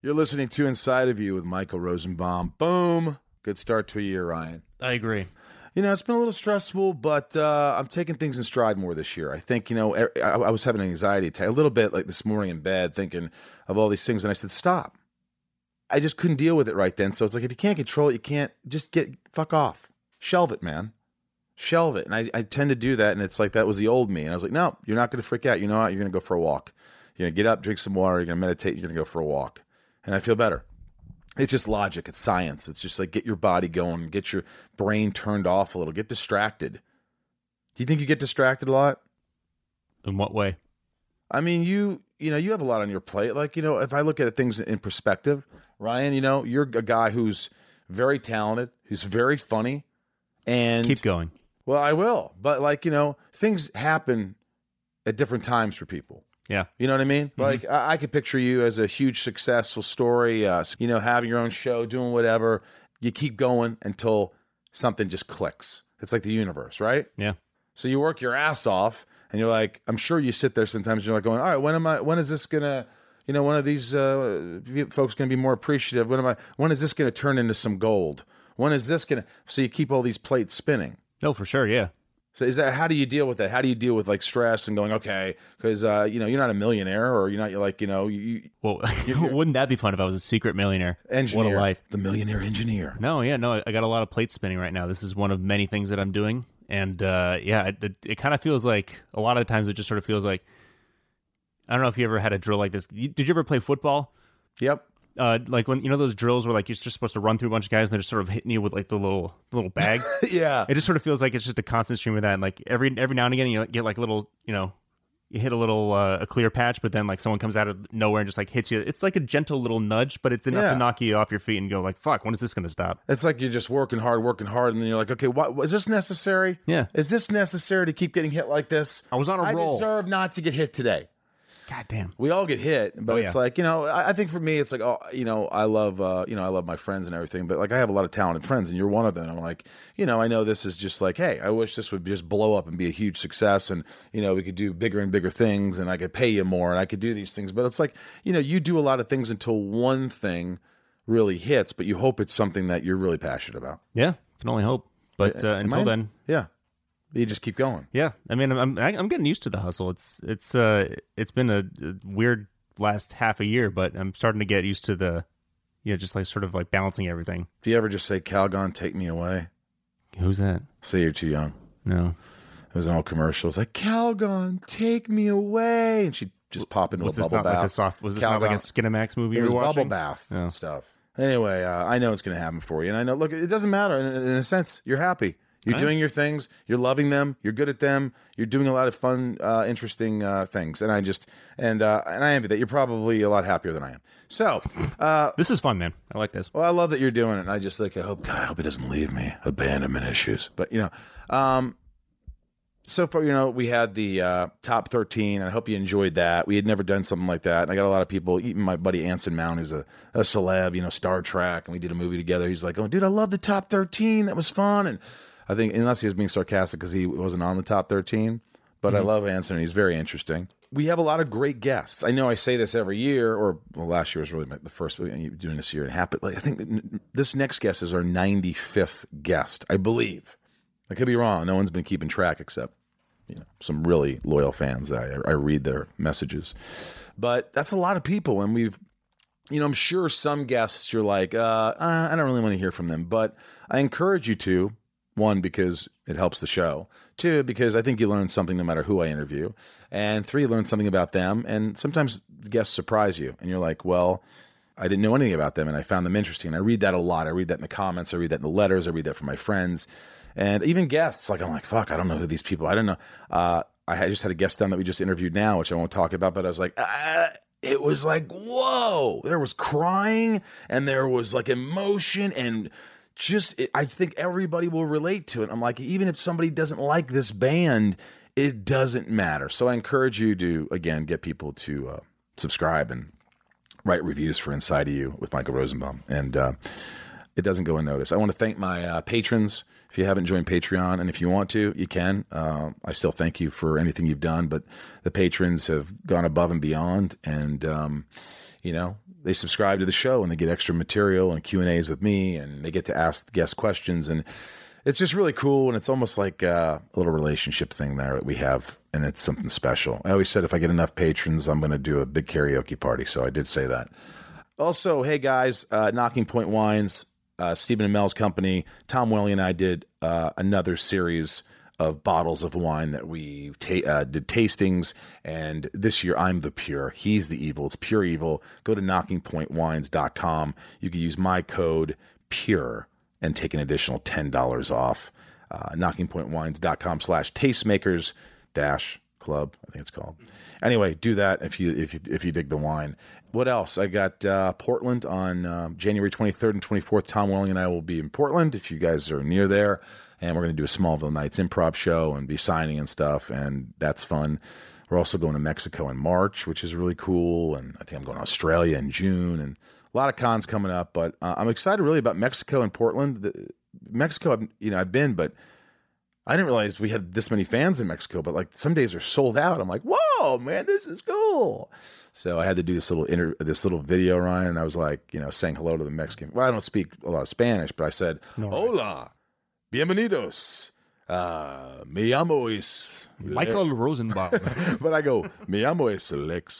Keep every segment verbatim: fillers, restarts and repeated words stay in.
You're listening to Inside of You with Michael Rosenbaum. Boom. Good start to a year, Ryan. I agree. You know, it's been a little stressful, but uh, I'm taking things in stride more this year. I think, you know, I, I was having an anxiety attack a little bit like this morning in bed thinking of all these things. And I said, stop. I just couldn't deal with it right then. So it's like, if you can't control it, you can't just get, fuck off. Shelve it, man. Shelve it. And I, I tend to do that. And it's like, that was the old me. And I was like, no, you're not going to freak out. You know what? You're going to go for a walk. You're going to get up, drink some water. You're going to meditate. You're going to go for a walk. And I feel better. It's just logic. It's science. It's just like, get your body going, get your brain turned off a little, get distracted. Do you think you get distracted a lot? In what way? I mean, you, you know, you have a lot on your plate. Like, you know, if I look at things in perspective, Ryan, you know, you're a guy who's very talented, who's very funny, and keep going. Well, I will. But like, you know, things happen at different times for people. Yeah. You know what I mean? Mm-hmm. Like, I, I could picture you as a huge successful story, uh, you know, having your own show, doing whatever. You keep going until something just clicks. It's like the universe, right? Yeah. So you work your ass off, and you're like, I'm sure you sit there sometimes, and you're like going, all right, when am I, when is this going to, you know, one of these uh, folks going to be more appreciative? When am I, when is this going to turn into some gold? When is this going to, so you keep all these plates spinning. No, for sure, yeah. So is that, how do you deal with that? How do you deal with like stress and going, okay, because uh, you know, you're not a millionaire, or you're not, you're like, you know, you, well, you're, you're, wouldn't that be fun if I was a secret millionaire? Engineer, what a life. The millionaire engineer. No, yeah, no, I got a lot of plates spinning right now. This is one of many things that I'm doing, and uh, yeah, it, it, it kind of feels like a lot of times it just sort of feels like, I don't know if you ever had a drill like this. Did you ever play football? Yep. Uh, like when you know those drills where like you're just supposed to run through a bunch of guys and they're just sort of hitting you with like the little the little bags. Yeah, it just sort of feels like it's just a constant stream of that. And like every every now and again you get like little, you know, you hit a little uh, a clear patch, but then like someone comes out of nowhere and just like hits you. It's like a gentle little nudge, but it's enough yeah. to knock you off your feet and go like, "Fuck, when is this going to stop?" It's like you're just working hard, working hard, and then you're like, "Okay, what is this necessary? Yeah, is this necessary to keep getting hit like this? I was on a I roll. I deserve not to get hit today." God damn. We all get hit, but oh, it's yeah. like, you know, I, I think for me, it's like, oh, you know, I love, uh, you know, I love my friends and everything, but like I have a lot of talented friends and you're one of them. I'm like, you know, I know this is just like, hey, I wish this would just blow up and be a huge success and, you know, we could do bigger and bigger things and I could pay you more and I could do these things. But it's like, you know, you do a lot of things until one thing really hits, but you hope it's something that you're really passionate about. Yeah, can only hope. But uh, until I, then, yeah. You just keep going. Yeah, I mean, I'm I'm getting used to the hustle. It's it's uh it's been a, a weird last half a year, but I'm starting to get used to the, you know, just like sort of like balancing everything. Do you ever just say, "Calgon, take me away"? Who's that? Say you're too young. No, it was an old commercial. It's like, "Calgon, take me away," and she'd just pop into was a this bubble not bath. Like a soft, was this Calgon. not like a Skinamax movie? It you was were bubble watching? bath oh. stuff. Anyway, uh, I know it's going to happen for you, and I know. Look, it doesn't matter. In, in a sense, you're happy. You're doing your things. You're loving them. You're good at them. You're doing a lot of fun, uh, interesting uh, things. And I just and uh, and I envy that. You're probably a lot happier than I am. So uh, this is fun, man. I like this. Well, I love that you're doing it. And I just like I hope God, I hope it doesn't leave me. Abandonment issues. But you know, um, so far, you know, we had the uh, top thirteen, and I hope you enjoyed that. We had never done something like that, and I got a lot of people. Even my buddy Anson Mount, who's a, a celeb, you know, Star Trek, and we did a movie together. He's like, "Oh, dude, I love the top thirteen. That was fun." And I think, unless he was being sarcastic because he wasn't on the top thirteen, but mm-hmm. I love Anson. He's very interesting. We have a lot of great guests. I know I say this every year, or well, last year was really my, the first doing this year and happen. Like, I think this next guest is our ninety-fifth guest, I believe. I could be wrong. No one's been keeping track except, you know, some really loyal fans that I, I read their messages. But that's a lot of people, and we've, you know, I'm sure some guests you're like, uh, uh, I don't really want to hear from them, but I encourage you to. One, because it helps the show. Two, because I think you learn something no matter who I interview. And three, learn something about them. And sometimes guests surprise you. And you're like, well, I didn't know anything about them, and I found them interesting. And I read that a lot. I read that in the comments. I read that in the letters. I read that from my friends. And even guests, like, I'm like, fuck, I don't know who these people, I don't know. Uh, I just had a guest down that we just interviewed now, which I won't talk about, but I was like, ah, it was like, whoa. There was crying, and there was like emotion, and just, it, I think everybody will relate to it. I'm like, even if somebody doesn't like this band, it doesn't matter. So I encourage you to, again, get people to uh, subscribe and write reviews for Inside of You with Michael Rosenbaum. And uh, it doesn't go unnoticed. I want to thank my uh, patrons. If you haven't joined Patreon, and if you want to, you can. Uh, I still thank you for anything you've done, but the patrons have gone above and beyond. And, um, you know, they subscribe to the show and they get extra material and Q and A's with me, and they get to ask guest questions, and it's just really cool. And it's almost like uh, a little relationship thing there that we have, and it's something special. I always said if I get enough patrons, I'm going to do a big karaoke party. So I did say that. Also, hey guys, uh, Knocking Point Wines, uh, Stephen and Mel's company, Tom Welly and I did uh, another series of bottles of wine that we ta- uh, did tastings, and this year I'm the pure, he's the evil. It's pure evil. Go to knocking point wines dot com. You can use my code PURE and take an additional ten dollars off. Uh, knocking point wines dot com slash tastemakers dash club, I think it's called. Anyway, do that if you if you if you dig the wine. What else? I got uh, Portland on uh, January twenty-third and twenty-fourth. Tom Welling and I will be in Portland if you guys are near there. And we're going to do a Smallville Nights improv show and be signing and stuff, and that's fun. We're also going to Mexico in March, which is really cool, and I think I'm going to Australia in June, and a lot of cons coming up. But uh, I'm excited really about Mexico and Portland. The, Mexico, you know, I've been, but I didn't realize we had this many fans in Mexico. But like some days are sold out. I'm like, whoa, man, this is cool. So I had to do this little inter- this little video, Ryan, and I was like, you know, saying hello to the Mexican. Well, I don't speak a lot of Spanish, but I said, no, hola. Bienvenidos. Uh, me llamo es Michael Le- Rosenbaum. But I go, me llamo es Lex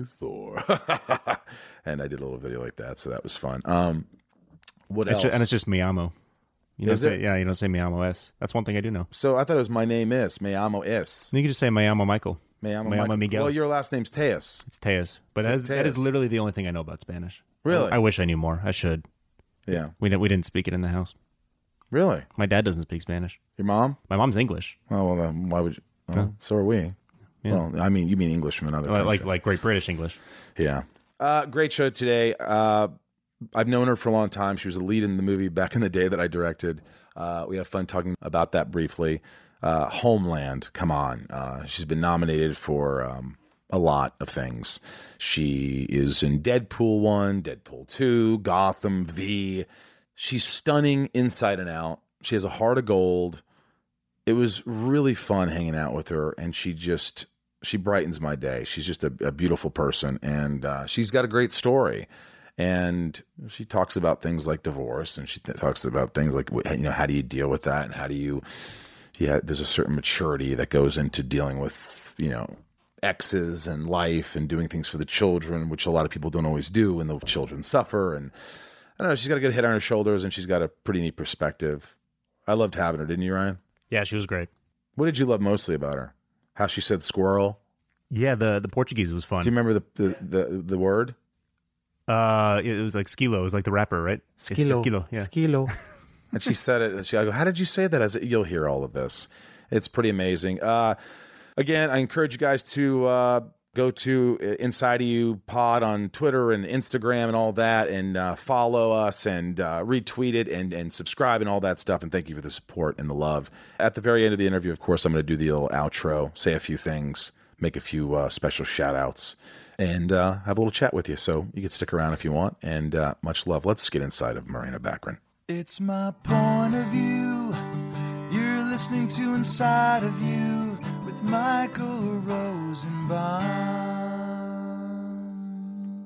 Luthor. And I did a little video like that, so that was fun. Um, what it's else? Just, and it's just me llamo. You don't Is say, it? yeah, you don't say me llamo es. That's one thing I do know. So I thought it was my name is me llamo es. You can just say me llamo Michael. Me llamo Me llamo Michael. Miguel. Well, your last name's Tejas. It's Tejas. But that is, that is Tejas. literally the only thing I know about Spanish. Really? I, I wish I knew more. I should. Yeah. We didn't, we didn't speak it in the house. Really? My dad doesn't speak Spanish. Your mom? My mom's English. Oh, well, then why would you? Well, Huh? So are we. Yeah. Well, I mean, you mean English from another Like, country. like like Great British English. Yeah. Uh, great show today. Uh, I've known her for a long time. She was a lead in the movie back in the day that I directed. Uh, we have fun talking about that briefly. Uh, Homeland, come on. Uh, she's been nominated for um, a lot of things. She is in Deadpool one, Deadpool two, Gotham, V. She's stunning inside and out. She has a heart of gold. It was really fun hanging out with her, and she just, she brightens my day. She's just a, a beautiful person, and uh, she's got a great story. And she talks about things like divorce, and she th- talks about things like, you know, how do you deal with that, and how do you, yeah, there's a certain maturity that goes into dealing with, you know, exes and life and doing things for the children, which a lot of people don't always do when the children suffer. And I don't know, she's got a good head on her shoulders, and she's got a pretty neat perspective. I loved having her, didn't you, Ryan? Yeah, she was great. What did you love mostly about her? How she said squirrel? Yeah, the, the Portuguese was fun. Do you remember the the, the, the word? Uh, it was like Skilo. It was like the rapper, right? Skilo. Skilo, yeah. Skilo. And she said it, and she, I go, how did you say that? As you'll hear all of this. It's pretty amazing. Uh, again, I encourage you guys to uh, go to Inside of You Pod on Twitter and Instagram and all that, and uh, follow us and uh, retweet it and, and subscribe and all that stuff. And thank you for the support and the love. At the very end of the interview, of course, I'm going to do the little outro, say a few things, make a few uh, special shout outs, and uh, have a little chat with you. So you can stick around if you want. And uh, much love. Let's get inside of Morena Baccarin. It's my point of view. You're listening to Inside of You with Michael Rosenbaum.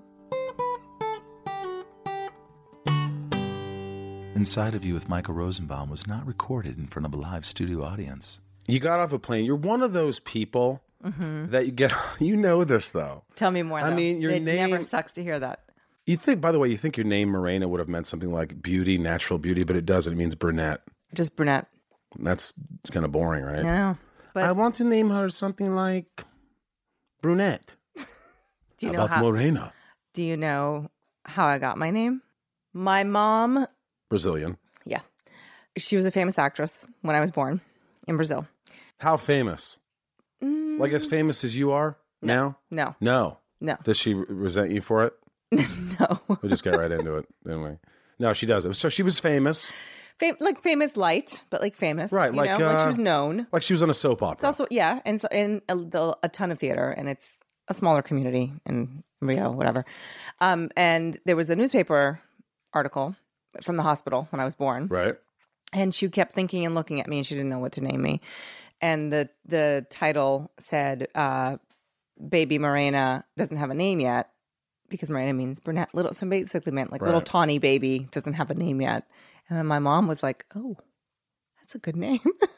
Inside of You with Michael Rosenbaum was not recorded in front of a live studio audience. You got off a plane. You're one of those people mm-hmm. that you get. You know this though. Tell me more. I though. mean, your it name never sucks to hear that. You think, by the way, you think your name Morena would have meant something like beauty, natural beauty, but it doesn't. It means brunette. Just brunette. That's kind of boring, right? I know. But I want to name her something like brunette. do you how know about how? Morena? Do you know how I got my name? My mom. Brazilian. Yeah, she was a famous actress when I was born in Brazil. How famous? Mm, Like as famous as you are no, now? No. No. No. Does she resent you for it? No. We just got right into it, didn't we? No, she doesn't. So she was famous. Fam- like famous light, but like famous. Right, You like, know? like uh, she was known. Like she was on a soap opera. It's also, yeah, and so in a, the, a ton of theater, and it's a smaller community in Rio, whatever. Um, and there was a newspaper article from the hospital when I was born. Right. And she kept thinking and looking at me, and she didn't know what to name me. And the the title said, uh, "Baby Morena doesn't have a name yet, because Marina means brunette. Little, so basically meant like Right. little tawny baby, doesn't have a name yet. And then my mom was like, "Oh, that's a good name."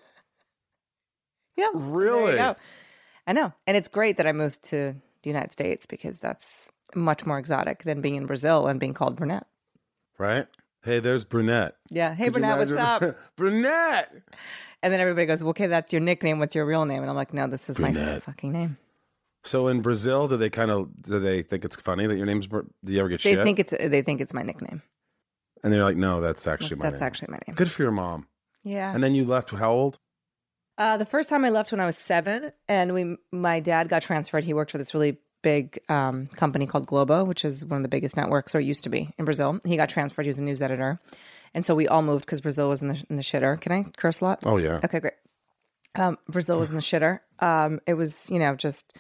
Yeah, there Really? you go. I know, and it's great that I moved to the United States because that's much more exotic than being in Brazil and being called brunette. Right? Hey, there's Brunette. Yeah, hey Could you brunette, what's imagine? up? Brunette! And then everybody goes, well, "Okay, that's your nickname. What's your real name?" And I'm like, "No, this is my Brunette. fucking name." So in Brazil, do they kind of, do they think it's funny that your name's, Br- do you ever get They shit? think it's they think it's my nickname. And they're like, no, that's actually my That's name. actually my name. Good for your mom. Yeah. And then you left, how old? Uh, the first time I left when I was seven, and we, my dad got transferred. He worked for this really big um, company called Globo, which is one of the biggest networks, or it used to be in Brazil. He got transferred. He was a news editor, and so we all moved because Brazil was in the in the shitter. Can I curse a lot? Oh, yeah. Okay, great. Um, Brazil was in the shitter. Um, it was, you know, just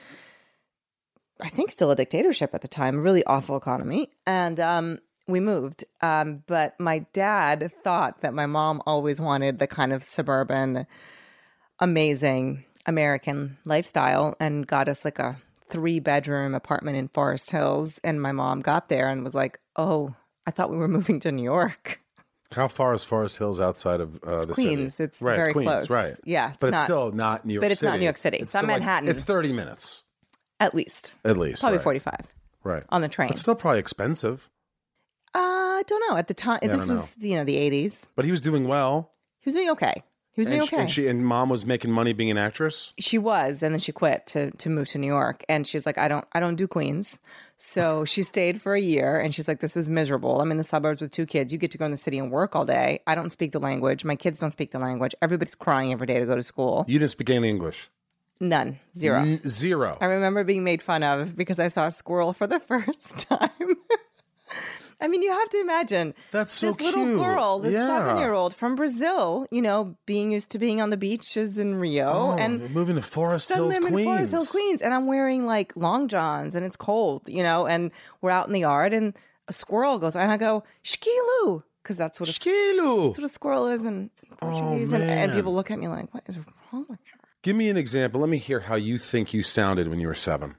I think still a dictatorship at the time. Really awful economy, and um, we moved. Um, but my dad thought that my mom always wanted the kind of suburban, amazing American lifestyle and got us like a three bedroom apartment in Forest Hills. And my mom got there and was like, "Oh, I thought we were moving to New York." How far is Forest Hills outside of uh, the Queens. city? It's right, very Queens, close. right. Yeah. It's But not, it's still not New York but it's City. not New York City. It's not still like- Manhattan. it's thirty minutes, at least. at least. Probably right. forty-five Right. on the train. It's still probably expensive, Uh, I don't know. At the time, Yeah, I this don't was, you know, the eighties. but he was doing well. He was doing okay. He was doing and, she, okay. and she and mom was making money being an actress. She was, and then she quit to to move to New York. And she's like, I don't I don't do Queens. So she stayed for a year, and she's like, this is miserable. I'm in the suburbs with two kids. You get to go in the city and work all day. I don't speak the language. My kids don't speak the language. Everybody's crying every day to go to school. You didn't speak any English. None. Zero. N- zero. I remember being made fun of because I saw a squirrel for the first time. I mean, you have to imagine That's so this little cute. girl, this Yeah. seven-year-old from Brazil, you know, being used to being on the beaches in Rio, Oh, and you're moving to Forest suddenly Hills, I'm Queens. in Forest Hills, Queens, and I'm wearing like long johns, and it's cold, you know, and we're out in the yard, and a squirrel goes, and I go, "Shkilu," because that's what a, Skilu. that's what a squirrel is in Portuguese, Oh, and, and man. people look at me like, "What is wrong with her?" Give me an example. Let me hear how you think you sounded when you were seven.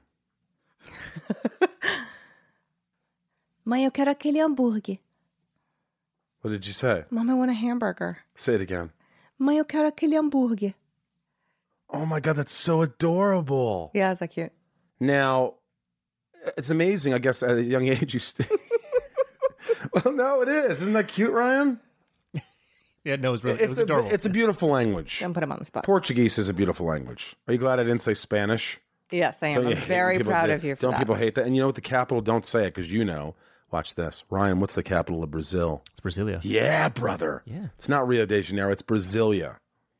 Mãe, eu quero aquele hambúrguer. What did you say? Mom, I want a hamburger. Say it again. Mãe, eu quero aquele hambúrguer. Oh my God, that's so adorable. Yeah, is that cute? Now, it's amazing. I guess at a young age you stay. Well, no, it is. Isn't that cute, Ryan? Yeah, no, it was really, it It's was a adorable. it's a beautiful language. Don't put him on the spot. Portuguese is a beautiful language. Are you glad I didn't say Spanish? Yes, I am. Don't I'm you hate very when people proud do- of you for Don't that. people hate that? And you know what the capital? Don't say it because you know. Watch this, Ryan. What's the capital of Brazil? It's Brasilia. Yeah, brother. Yeah. It's not Rio de Janeiro. It's Brasilia.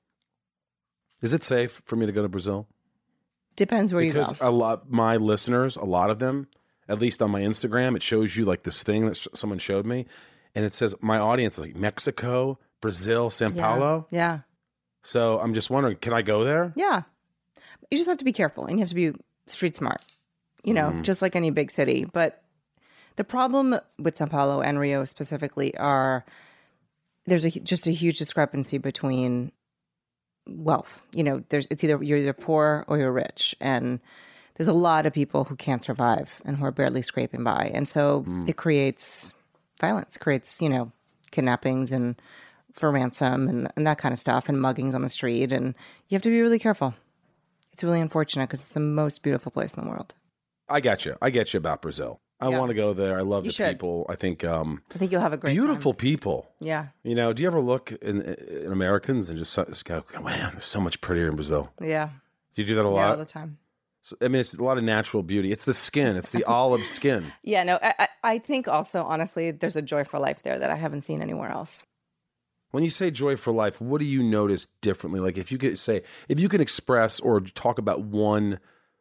Is it safe for me to go to Brazil? Depends where Because you go. a lot, my listeners, a lot of them, at least on my Instagram, it shows you like this thing that sh- someone showed me, and it says my audience is like Mexico, Brazil, Sao Yeah. Paulo. Yeah. So I'm just wondering, can I go there? Yeah. You just have to be careful and you have to be street smart, you know, Mm-hmm. just like any big city. But the problem with Sao Paulo and Rio specifically are there's a, just a huge discrepancy between wealth. You know, there's it's either you're either poor or you're rich. And there's a lot of people who can't survive and who are barely scraping by. And so Mm. it creates violence, creates, you know, kidnappings and for ransom and, and that kind of stuff and muggings on the street. And you have to be really careful. It's really unfortunate because it's the most beautiful place in the world. I get you. I get you about Brazil. I Yeah. want to go there. I love You the should. people. I think um, I think you'll have a great beautiful time. people. Yeah. You know, do you ever look in, in Americans and just, so- just go, man, they're so much prettier in Brazil? Yeah. Do you do that a Yeah, lot? all the time. So, I mean, it's a lot of natural beauty. It's the skin. It's the olive skin. Yeah, no, I, I I think also, honestly, there's a joy for life there that I haven't seen anywhere else. When you say joy for life, what do you notice differently? Like if you could say, if you can express or talk about one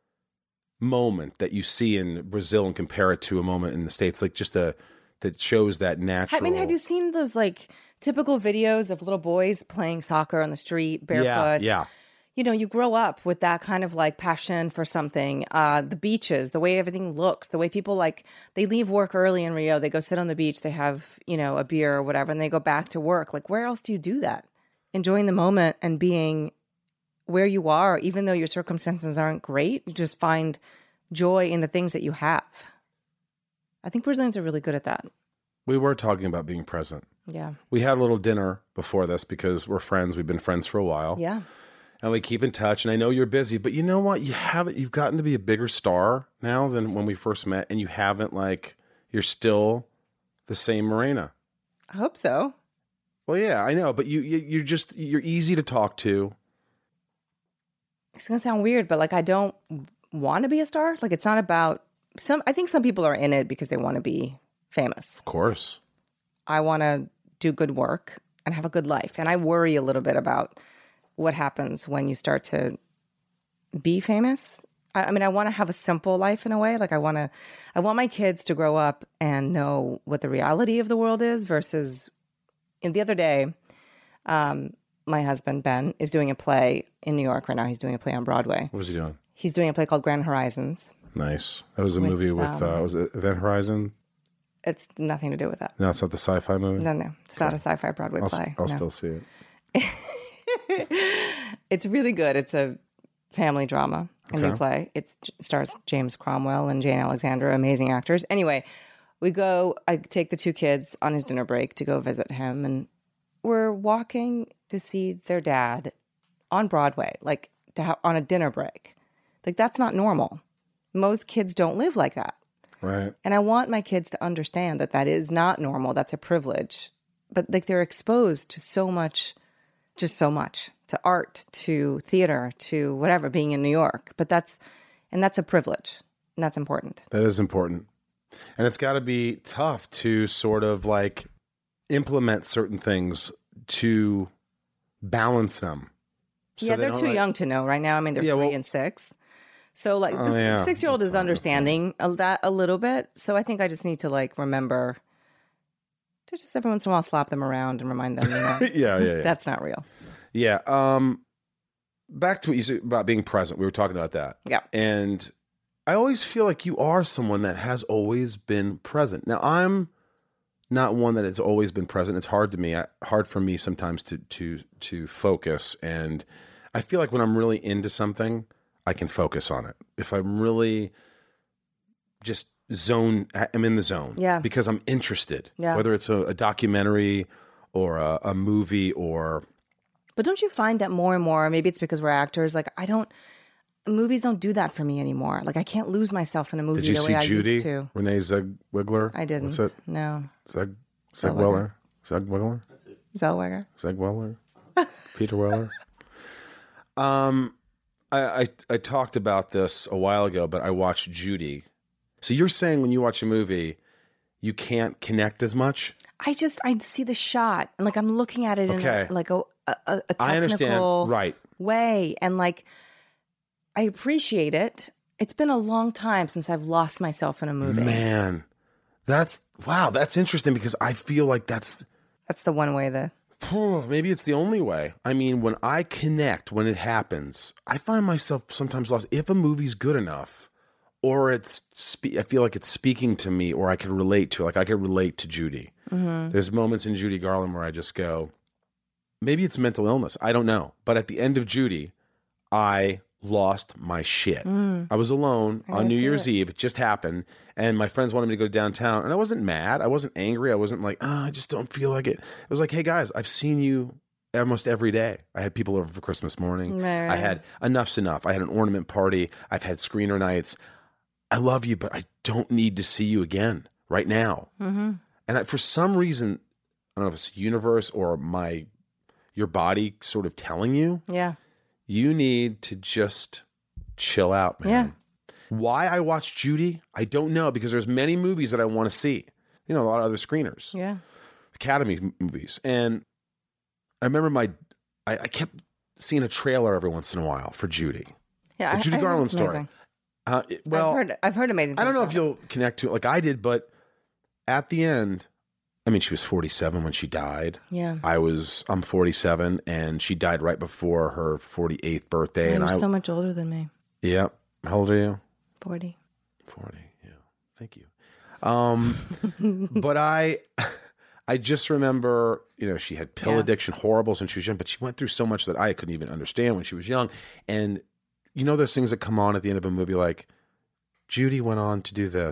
moment that you see in Brazil and compare it to a moment in the States, like just a, that shows that natural. I mean, have you seen those like typical videos of little boys playing soccer on the street barefoot? Yeah, yeah. You know, you grow up with that kind of like passion for something. Uh, the beaches, the way everything looks, the way people like, they leave work early in Rio, they go sit on the beach, they have, you know, a beer or whatever, and they go back to work. Like, where else do you do that? Enjoying the moment and being where you are, even though your circumstances aren't great, you just find joy in the things that you have. I think Brazilians are really good at that. We were talking about being present. Yeah. We had a little dinner before this because we're friends. We've been friends for a while. Yeah. And we keep in touch. And I know you're busy, but you know what? You haven't, you've gotten to be a bigger star now than when we first met. And you haven't, like, you're still the same Morena. I hope so. Well, yeah, I know. But you, you you're just, you're easy to talk to. It's going to sound weird, but like, I don't want to be a star. Like, it's not about some, I think some people are in it because they want to be famous. Of course. I want to do good work and have a good life. And I worry a little bit about what happens when you start to be famous. I, I mean, I want to have a simple life in a way. Like I want to, I want my kids to grow up and know what the reality of the world is versus, and the other day, um, my husband, Ben, is doing a play in New York right now. He's doing a play on Broadway. What was he doing? He's doing a play called Grand Horizons. Nice. That was a With, movie with, um, uh, was it Event Horizon? It's nothing to do with that. No, it's not the sci-fi movie? No, no. It's not a sci-fi Broadway I'll, play. I'll no. still see it. It's really good. It's a family drama, a Okay. new play. It stars James Cromwell and Jane Alexandra, amazing actors. Anyway, we go, I take the two kids on his dinner break to go visit him, and we're walking to see their dad on Broadway, like to ha- on a dinner break. Like, that's not normal. Most kids don't live like that. Right. And I want my kids to understand that that is not normal. That's a privilege. But like they're exposed to so much, just so much, to art, to theater, to whatever, being in New York. But that's, and that's a privilege. And that's important. That is important. And it's got to be tough to sort of like implement certain things to balance them. So yeah, they they're don't, too like- young to know right now. I mean, they're Yeah, three well- and six. So like Oh, the yeah. six-year-old That's is fine, that's fine. understanding a- that a little bit. So I think I just need to like remember to just every once in a while slap them around and remind them, you know, yeah, yeah, yeah. that's not real. Yeah. Um, back to what you said about being present. We were talking about that. Yeah. And I always feel like you are someone that has always been present. Now, I'm not one that has always been present. It's hard to me, I, hard for me sometimes to to to focus. And I feel like when I'm really into something, I can focus on it. If I'm really just zone, I'm in the zone. Yeah. Because I'm interested. Yeah. Whether it's a, a documentary or a, a movie or But don't you find that more and more, maybe it's because we're actors, like I don't, movies don't do that for me anymore. Like I can't lose myself in a movie Did you the see way I Judy? used to. Renee Zellweger? I didn't. What's it? No. Zeg, Zegweller? Zegweller? Zellweger. Zegweller? Peter Weller? Um, I, I I talked about this a while ago, but I watched Judy. So you're saying when you watch a movie, you can't connect as much? I just, I see the shot and like I'm looking at it Okay. in a, like a, a, a technical I understand. Right. way. And like, I appreciate it. It's been a long time since I've lost myself in a movie. Man, that's, wow, that's interesting because I feel like that's, That's the one way that, maybe it's the only way. I mean, when I connect, when it happens, I find myself sometimes lost. If a movie's good enough, or it's, spe- I feel like it's speaking to me, or I can relate to it. Like I can relate to Judy. mm-hmm. There's moments in Judy Garland where I just go, maybe it's mental illness. I don't know. But at the end of Judy, I lost my shit. Mm. I was alone I on gotta New see Year's it. Eve. It just happened. And my friends wanted me to go downtown. And I wasn't mad. I wasn't angry. I wasn't like, oh, I just don't feel like it. It was like, hey, guys, I've seen you almost every day. I had people over for Christmas morning. Right. I had enough's enough. I had an ornament party. I've had screener nights. I love you, but I don't need to see you again right now. Mm-hmm. And I, for some reason, I don't know if it's the universe or my, your body sort of telling you, Yeah. you need to just chill out, man. Yeah. Why I watched Judy, I don't know, because there's many movies that I want to see. You know, a lot of other screeners, Yeah. Academy m- movies. And I remember my, I, I kept seeing a trailer every once in a while for Judy. Yeah. The I- Judy I heard Garland it's story. amazing. Uh, it- well, I've heard, I've heard amazing I don't things know if about it. you'll connect to it like I did, but at the end, I mean, she was forty-seven when she died. Yeah. I was, I'm forty-seven, and she died right before her forty-eighth birthday. You're and I, so much older than me. yeah. How old are you? forty. forty. Yeah. Thank you. Um, but I, I just remember, you know, she had pill Yeah. addiction, horrible since she was young, but she went through so much that I couldn't even understand when she was young. And you know, those things that come on at the end of a movie, like Judy went on to do this,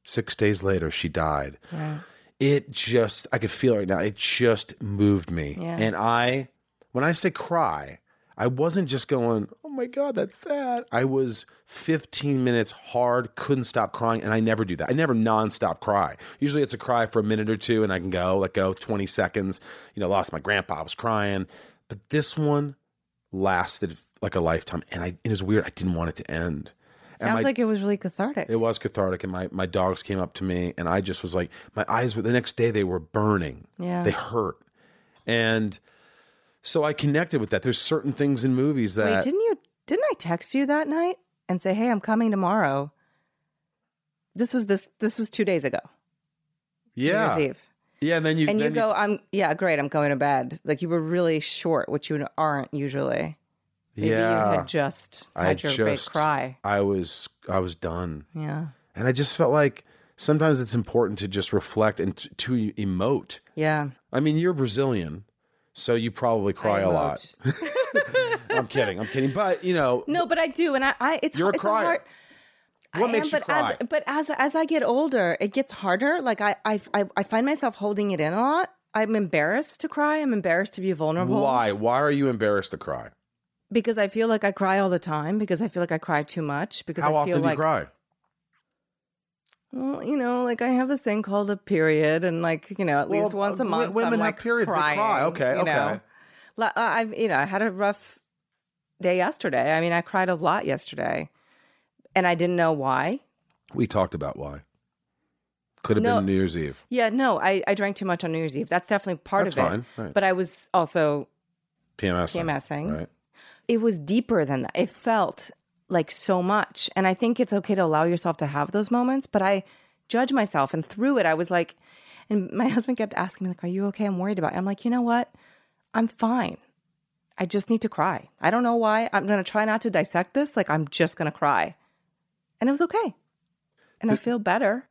Six days later, she died. Right. It just, I could feel it right now. It just moved me. Yeah. And I, when I say cry, I wasn't just going, oh my God, that's sad. I was fifteen minutes hard, couldn't stop crying. And I never do that. I never nonstop cry. Usually it's a cry for a minute or two and I can go, let go, twenty seconds. You know, lost my grandpa, I was crying. But this one lasted like a lifetime. And I, it was weird. I didn't want it to end. And Sounds my- like it was really cathartic. It was cathartic, and my, my dogs came up to me, and I just was like, my eyes were, the next day, they were burning. Yeah. They hurt. And so I connected with that. There's certain things in movies that... Wait, didn't you? Didn't I text you that night and say, "Hey, I'm coming tomorrow"? This was this. This was two days ago. yeah. New Year's Eve. Yeah, and then you... And you then go, "I'm yeah, great. I'm going to bed." Like you were really short, which you aren't usually. Maybe yeah. you had just I had your great just- cry. I was, I was done. Yeah. And I just felt like sometimes it's important to just reflect and t- to emote. Yeah. I mean, you're Brazilian, so you probably cry I a lot. emote. I'm kidding. I'm kidding. But, you know... No, but I do, and I, I it's You're a it's crier. hard. What I makes am, you but cry? As, but as as I get older, it gets harder. Like I, I I I find myself holding it in a lot. I'm embarrassed to cry. I'm embarrassed to be vulnerable. Why? Why are you embarrassed to cry? Because I feel like I cry all the time. Because I feel like I cry too much. Because How I often feel do like you cry? well, you know, like I have this thing called a period, and like you know, at least Well, once a uh, month, women I'm have like periods, they crying. cry. Okay, you okay. know? Like, I've you know, I had a rough day yesterday. I mean, I cried a lot yesterday, and I didn't know why. We talked about why. Could have No. been New Year's Eve. Yeah, no, I, I drank too much on New Year's Eve. That's definitely part That's of it. fine. Right. But I was also PMSing. PMSing. Right. It was deeper than that. It felt like so much. And I think it's okay to allow yourself to have those moments. But I judge myself. And through it, I was like, and my husband kept asking me, like, are you okay? I'm worried about you. I'm like, you know what? I'm fine. I just need to cry. I don't know why. I'm going to try not to dissect this. Like, I'm just going to cry. And it was okay. And I feel better.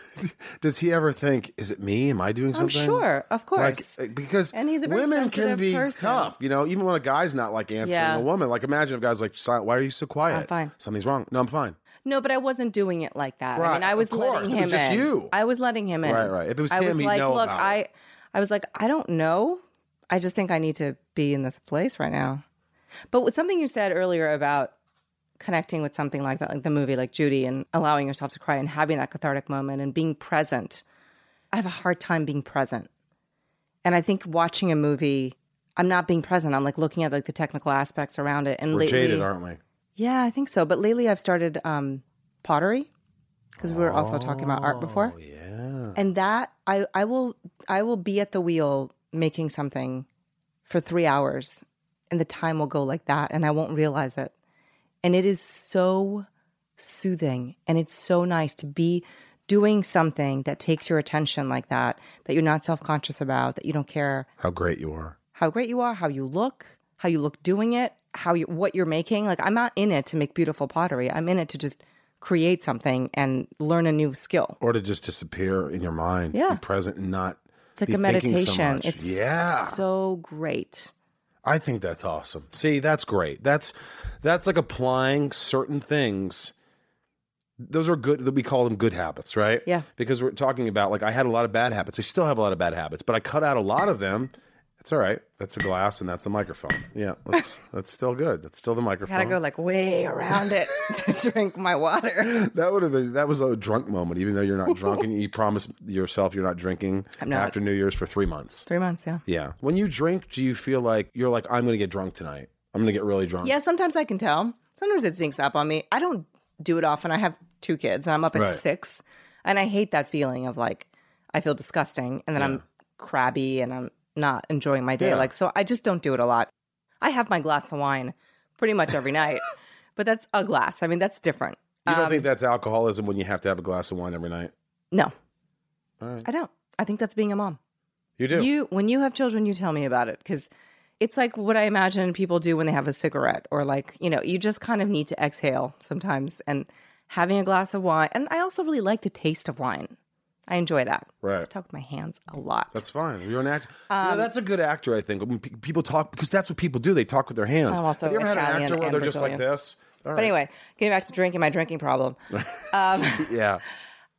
Does he ever think, is it me? Am I doing I'm something? sure. Of Like, course. uh, because And he's a very women can sensitive be person. tough, you know, even when a guy's not like answering Yeah. a woman. Like imagine if a guy's like, "Silent, why are you so quiet? I'm fine. Something's wrong. No, I'm fine. No, but I wasn't doing it like that. I Right, mean, I was of course. letting It him was just in. you. I was letting him in. Right, right. If it was I him, was he'd like, know look, about I, it. I was like, I don't know. I just think I need to be in this place right now. But with something you said earlier about connecting with something like that, like the movie, like Judy, and allowing yourself to cry and having that cathartic moment and being present. I have a hard time being present. And I think watching a movie, I'm not being present. I'm like looking at like the technical aspects around it. And We're lately, jaded, aren't we? yeah, I think so. But lately I've started um, pottery because we were also talking about art before. Oh, yeah. And that I, I will I will be at the wheel making something for three hours and the time will go like that and I won't realize it. And it is so soothing and it's so nice to be doing something that takes your attention like that, that you're not self-conscious about, that you don't care How great you are. how great you are, how you look, how you look doing it, how you what you're making. Like I'm not in it to make beautiful pottery. I'm in it to just create something and learn a new skill. Or to just disappear in your mind. Yeah. Be present and not It's like be a thinking so meditation. much. It's yeah. so great. I think that's awesome. See, that's great. That's that's like applying certain things. Those are good. We call them good habits, right? Yeah. Because we're talking about like I had a lot of bad habits. I still have a lot of bad habits, but I cut out a lot of them. It's all right. That's a glass and that's the microphone. Yeah, that's that's still good. That's still the microphone. Gotta go like way around it to drink my water. That would have been that was a drunk moment, even though you're not drunk and you promise yourself you're not drinking I'm not. after New Year's for three months. Three months, yeah. Yeah. When you drink, do you feel like you're like, I'm gonna get drunk tonight? I'm gonna get really drunk. Yeah, sometimes I can tell. Sometimes it sneaks up on me. I don't do it often. I have two kids and I'm up at Right. six. And I hate that feeling of like, I feel disgusting and then Yeah. I'm crabby and I'm not enjoying my day. Yeah. Like, so I just don't do it a lot. I have my glass of wine pretty much every night, but that's a glass. I mean, that's different. You don't Um, think that's alcoholism when you have to have a glass of wine every night? No, All right. I don't. I think that's being a mom. You do. You, when you have children, you tell me about it because it's like what I imagine people do when they have a cigarette or like, you know, you just kind of need to exhale sometimes and having a glass of wine. And I also really like the taste of wine. I enjoy that. I Right. talk with my hands a lot. That's fine. You're an actor. Um, you know, that's a good actor, I think. When pe- people talk, because that's what people do. They talk with their hands. I'm also have you ever had an Italian actor where and they're just like Brazilian. this? All But right. anyway, getting back to drinking, my drinking problem. Um, Yeah.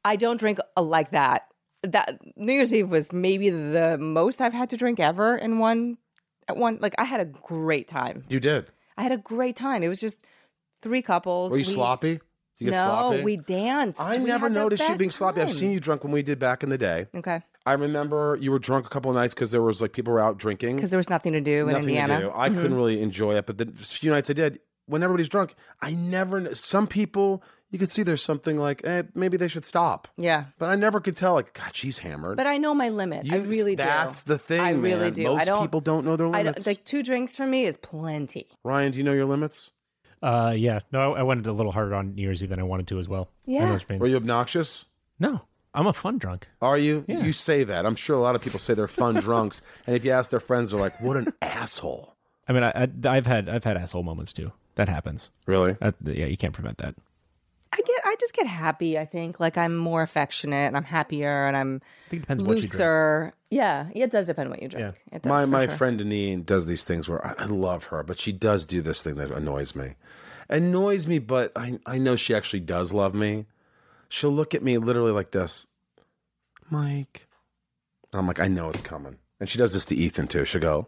I don't drink uh, like that. That New Year's Eve was maybe the most I've had to drink ever in one at one. Like I had a great time. You did. I had a great time. It was just three couples. Were you We- sloppy? Did you get no, sloppy? we danced. I We never had the noticed you best being sloppy. I've time. seen you drunk when we did back in the day. Okay, I remember you were drunk a couple of nights because there was like people were out drinking. because there was nothing to do in Nothing Indiana. to do. I couldn't really enjoy it, but the few nights I did, when everybody's drunk, I never. kn- Some people you could see there's something like eh, maybe they should stop, Yeah, but I never could tell. Like God, she's hammered. but I know my limit. I You- really do. That's the thing. I really man. do. Most I don't, people don't know their I limits. don't, like two drinks for me is plenty. Ryan, do you know your limits? Uh, yeah. No, I, I went a little harder on New Year's Eve than I wanted to as well. I know Yeah. what you mean. Were you obnoxious? No, I'm a fun drunk. Are you? Yeah. You say that. I'm sure a lot of people say they're fun drunks, and if you ask their friends, they're like, "What an asshole." I mean, I, I, I've had I've had asshole moments too. That happens. Really? That, yeah, you can't prevent that. I get, I just get happy. I think like I'm more affectionate and I'm happier and I'm I think it depends what you drink. looser. Yeah, it does depend what you drink. It does My for my sure. friend Deneen does these things where I, I love her, but she does do this thing that annoys me. Annoys me, but I I know she actually does love me. She'll look at me literally like this, Mike. And I'm like, I know it's coming. And she does this to Ethan too. She'll go.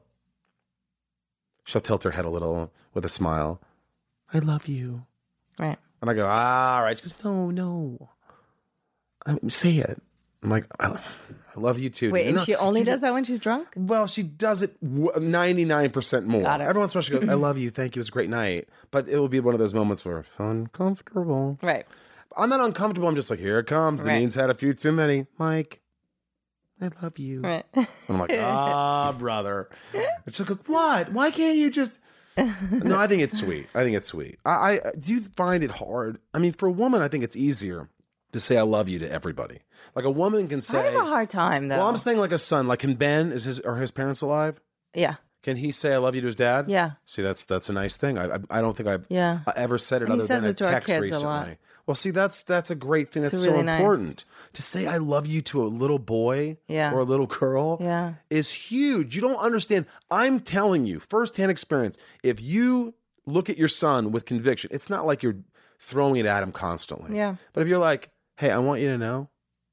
She'll tilt her head a little with a smile. I love you. Right. And I go, ah, all right. She goes, no, no. I say it. I'm like, I, I love you too. Wait, You and know- she only does that when she's drunk? Well, she does it ninety-nine percent more. Got it. Every once in a while she goes, I love you. Thank you. It was a great night. But it will be one of those moments where it's uncomfortable. Right. I'm not uncomfortable. I'm just like, here it comes. Right. Denine's had a few too many. Mike, I love you. Right. And I'm like, ah, brother. And she'll go, what? Why can't you just... No, I think it's sweet. I think it's sweet. I, I do you find it hard? I mean, for a woman, I think it's easier to say I love you to everybody. Like a woman can I say... have a hard time though. Well, I'm saying like a son. Like, can Ben, is his, are his parents alive? yeah. Can he say I love you to his dad? Yeah. See, that's that's a nice thing. I I, I don't think I've Yeah. ever said it And he other says than a it to our text kids a recently. lot. Well, see, that's that's a great thing. That's It's so really nice. important. To say I love you to a little boy Yeah. or a little girl Yeah. is huge. You don't understand. I'm telling you, firsthand experience, if you look at your son with conviction, it's not like you're throwing it at him constantly. Yeah. But if you're like, hey, I want you to know,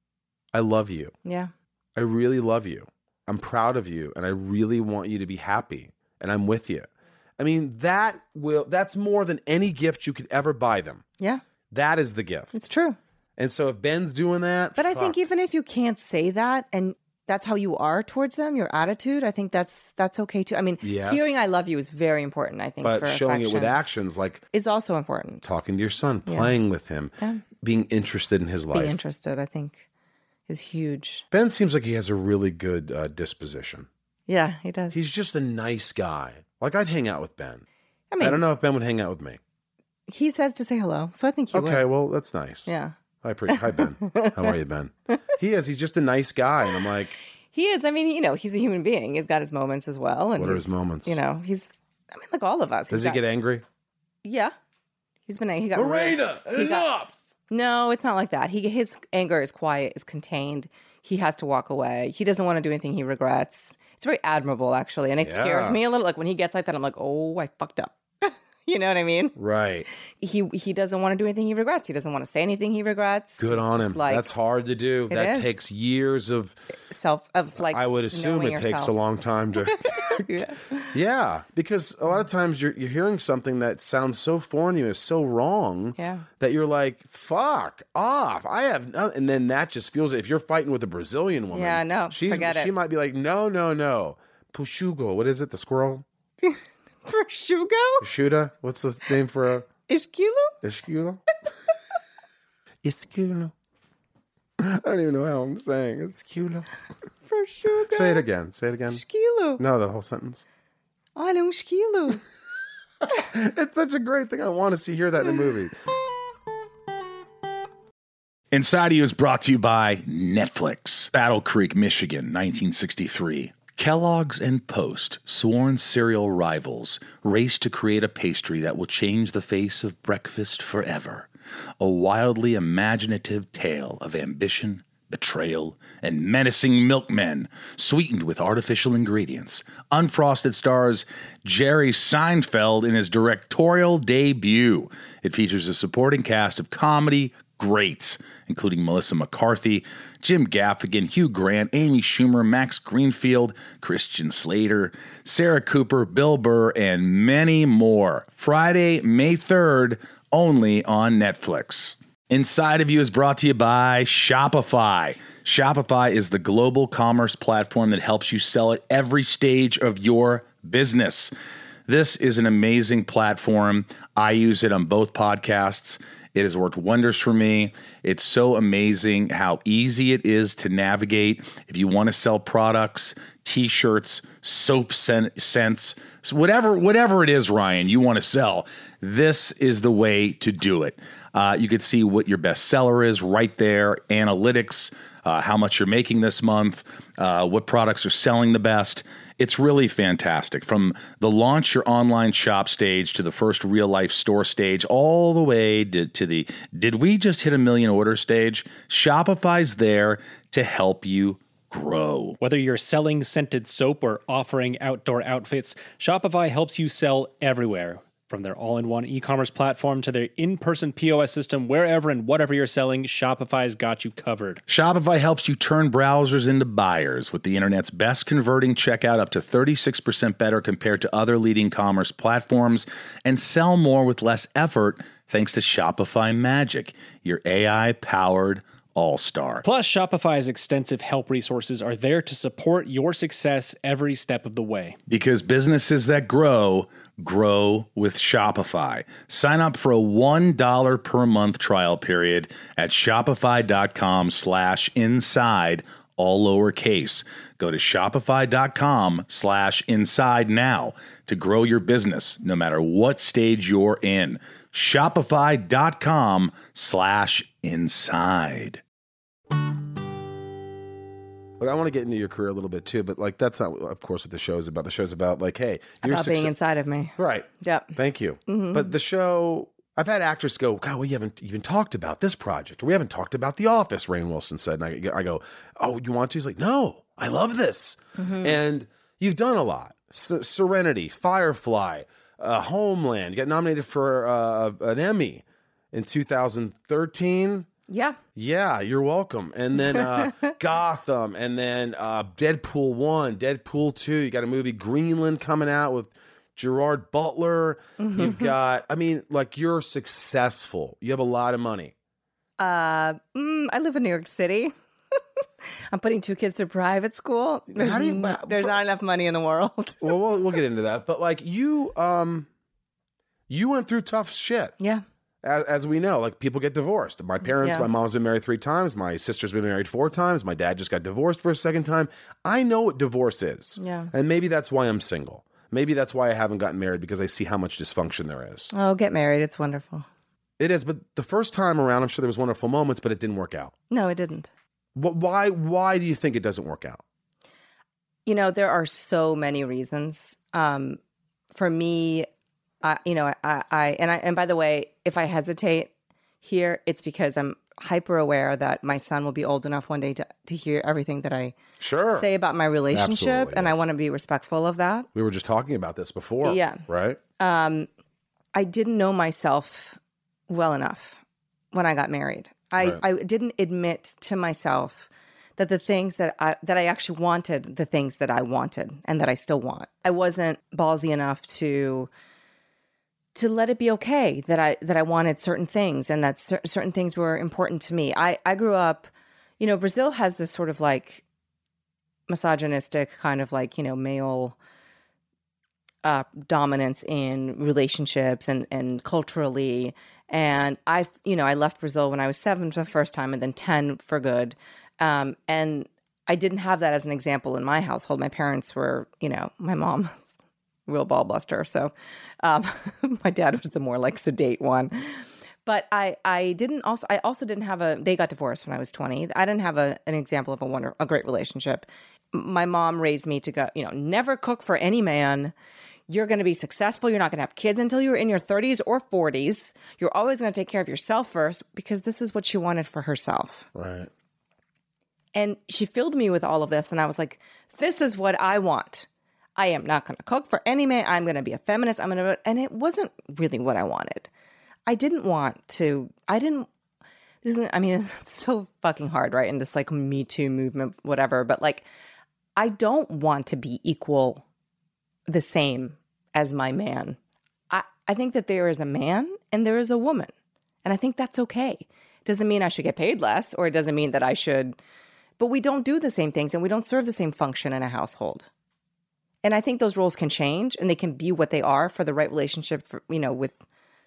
I love you. Yeah. I really love you. I'm proud of you, and I really want you to be happy, and I'm with you. I mean, that will that's more than any gift you could ever buy them. Yeah. That is the gift. It's true. And so if Ben's doing that, But I think fuck. even if you can't say that and that's how you are towards them, your attitude, I think that's that's okay too. I mean, Yes. hearing I love you is very important, I think, but for showing it with affection actions, like is also important. talking to your son, Yeah. playing with him, Yeah. being interested in his life. Being interested, I think, is huge. Ben seems like he has a really good uh, disposition. Yeah, he does. He's just a nice guy. Like I'd hang out with Ben. I mean, I don't know if Ben would hang out with me. he says to say hello, so I think he Okay, would. well that's nice. Yeah. I appreciate. Hi Ben. How are you, Ben? He is. He's just a nice guy, and I'm like, He is. I mean, you know, he's a human being. He's got his moments as well. And what are he's- his moments? You know, he's, I mean, like all of us. Does He's he got- get angry? Yeah. He's been, he got. Marina, he got- enough. No, it's not like that. He His anger is quiet, is contained. He has to walk away. He doesn't want to do anything he regrets. It's very admirable, actually. And it scares Yeah. me a little. Like when he gets like that, I'm like, oh, I fucked up. You know what I mean? Right. He he doesn't want to do anything he regrets. He doesn't want to say anything he regrets. Good It's on just him. Like That's hard to do. It That is. takes years of. self of like. I would assume knowing it takes a yourself. long time to. Yeah. Yeah, because a lot of times you're you're hearing something that sounds so foreign to you, is so wrong. Yeah. That you're like, fuck off. I have no, and then that just feels. If you're fighting with a Brazilian woman, Yeah, no, she's, forget she it. might be like, no, no, no, Pushugo. What is it? The squirrel? Prosciutto? Prosciutto? What's the name for a Esculo? escudo? Escudo. I don't even know how I'm saying it. Escudo. Prosciutto. Say it again. Say it again. Esquilo. No, the whole sentence. Olha um esquilo. It's such a great thing. I want to see hear that in a movie. Inside of You is brought to you by Netflix. Battle Creek, Michigan, nineteen sixty-three. Kellogg's and Post, sworn cereal rivals, race to create a pastry that will change the face of breakfast forever. A wildly imaginative tale of ambition, betrayal, and menacing milkmen, sweetened with artificial ingredients. Unfrosted stars Jerry Seinfeld in his directorial debut. It features a supporting cast of comedy, greats, including Melissa McCarthy, Jim Gaffigan, Hugh Grant, Amy Schumer, Max Greenfield, Christian Slater, Sarah Cooper, Bill Burr, and many more. Friday, May third, only on Netflix. Inside of You is brought to you by Shopify. Shopify is the global commerce platform that helps you sell at every stage of your business. This is an amazing platform. I use it on both podcasts. It has worked wonders for me. It's so amazing how easy it is to navigate. If you want to sell products, t-shirts, soap scents, whatever, whatever it is, Ryan, you want to sell, this is the way to do it. Uh, you could see what your best seller is right there, analytics, uh, how much you're making this month, uh, what products are selling the best. It's really fantastic. From the launch your online shop stage to the first real life store stage, all the way to, to the did we just hit a million order stage? Shopify's there to help you grow. Whether you're selling scented soap or offering outdoor outfits, Shopify helps you sell everywhere. From their all-in-one e-commerce platform to their in-person P O S system, wherever and whatever you're selling, Shopify's got you covered. Shopify helps you turn browsers into buyers with the internet's best converting checkout up to thirty-six percent better compared to other leading commerce platforms, and sell more with less effort thanks to Shopify Magic, your A I-powered all-star. Plus, Shopify's extensive help resources are there to support your success every step of the way. Because businesses that grow, grow with Shopify. Sign up for a one dollar per month trial period at shopify.com slash inside, all lowercase. Go to shopify.com slash inside now to grow your business, no matter what stage you're in. Shopify.com slash inside. Look, I want to get into your career a little bit too, but like that's not, of course, what the show is about. The show's about like, hey, you're about success- being inside of me. Right. Yep. Thank you. Mm-hmm. But the show, I've had actors go, God, we haven't even talked about this project, or we haven't talked about The Office. Rainn Wilson said, and I, I go, oh, you want to? He's like, no, I love this. Mm-hmm. And you've done a lot. S- Serenity, Firefly, uh, Homeland. You got nominated for uh, an Emmy in two thousand thirteen. Yeah. Yeah, you're welcome. And then uh, Gotham, and then uh, Deadpool one, Deadpool two. You got a movie Greenland coming out with Gerard Butler. Mm-hmm. You've got, I mean, like you're successful. You have a lot of money. Uh, mm, I live in New York City. I'm putting two kids through private school. There's, How do you- n- there's not enough money in the world. Well, we'll we'll get into that. But like you, um, you went through tough shit. Yeah. As, as we know, like people get divorced. My parents, Yeah. my mom's been married three times. My sister's been married four times. My dad just got divorced for a second time. I know what divorce is. Yeah. And maybe that's why I'm single. Maybe that's why I haven't gotten married, because I see how much dysfunction there is. Oh, get married. It's wonderful. It is, but the first time around, I'm sure there was wonderful moments, but it didn't work out. No, it didn't. Wh- Why? Why do you think it doesn't work out? You know, there are so many reasons. Um, for me, I, you know, I, I, and I, and by the way, if I hesitate here, it's because I'm hyper aware that my son will be old enough one day to, to hear everything that I Sure. say about my relationship. Absolutely, and yes. I want to be respectful of that. We were just talking about this before. Yeah. Right? Um, I didn't know myself well enough when I got married. I, Right. I didn't admit to myself that the things that I that I actually wanted, the things that I wanted and that I still want. I wasn't ballsy enough to to let it be okay that I that I wanted certain things and that cer- certain things were important to me. I, I grew up, you know, Brazil has this sort of like misogynistic kind of like, you know, male uh, dominance in relationships and, and culturally. And I, you know, I left Brazil when I was seven for the first time and then ten for good. Um, and I didn't have that as an example in my household. My parents were, you know, my mom, real ball buster. So um, my dad was the more like sedate one. But I, I didn't also, I also didn't have a, they got divorced when I was twenty. I didn't have a, an example of a wonder, a great relationship. My mom raised me to go, you know, never cook for any man. You're going to be successful. You're not going to have kids until you're in your thirties or forties. You're always going to take care of yourself first, because this is what she wanted for herself. Right. And she filled me with all of this. And I was like, this is what I want. I am not going to cook for any man. I'm going to be a feminist. I'm going to, and it wasn't really what I wanted. I didn't want to, I didn't, this isn't, I mean, it's so fucking hard, right? In this like Me Too movement, whatever. But like, I don't want to be equal, the same as my man. I, I think that there is a man and there is a woman. And I think that's okay. Doesn't mean I should get paid less, or it doesn't mean that I should, but we don't do the same things and we don't serve the same function in a household. And I think those roles can change and they can be what they are for the right relationship, for, you know, with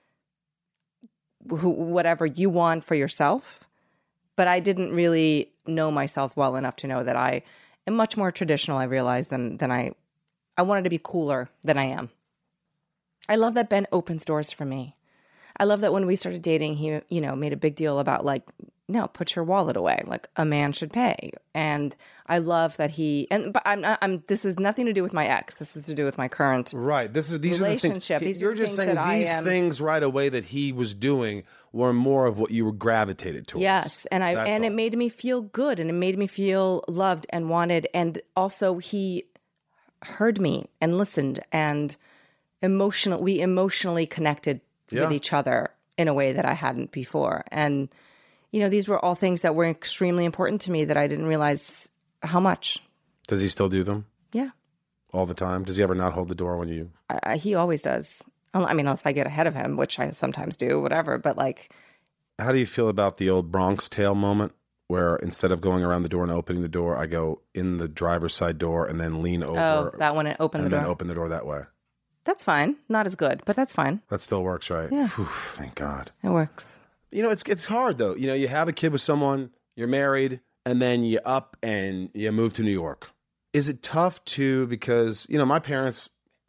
who, whatever you want for yourself. But I didn't really know myself well enough to know that I am much more traditional, I realized, than, than I, I wanted to be cooler than I am. I love that Ben opens doors for me. I love that when we started dating, he, you know, made a big deal about like, no, put your wallet away. Like a man should pay. And I love that he, and but I'm not, I'm, this has nothing to do with my ex. This is to do with my current right. This is these relationship. Are the things, these you're are just things saying that these I am, things right away that he was doing were more of what you were gravitated towards. Yes. And I, That's and all. it made me feel good and it made me feel loved and wanted. And also he heard me and listened and emotional, we emotionally connected Yeah. with each other in a way that I hadn't before. And, you know, these were all things that were extremely important to me that I didn't realize how much. Does he still do them Yeah. all the time? Does he ever not hold the door when you? I, I, he always does. I mean, unless I get ahead of him, which I sometimes do, whatever. But like, How do you feel about the old Bronx Tale moment where instead of going around the door and opening the door, I go in the driver's side door and then lean over oh, that one, and open the and door. then open the door that way? That's fine. Not as good, but that's fine. That still works, right? Yeah. Whew, thank God. It works. You know, it's it's hard though. You know, you have a kid with someone, you're married, and then you up and you move to New York. Is it tough too? Because, you know, my parents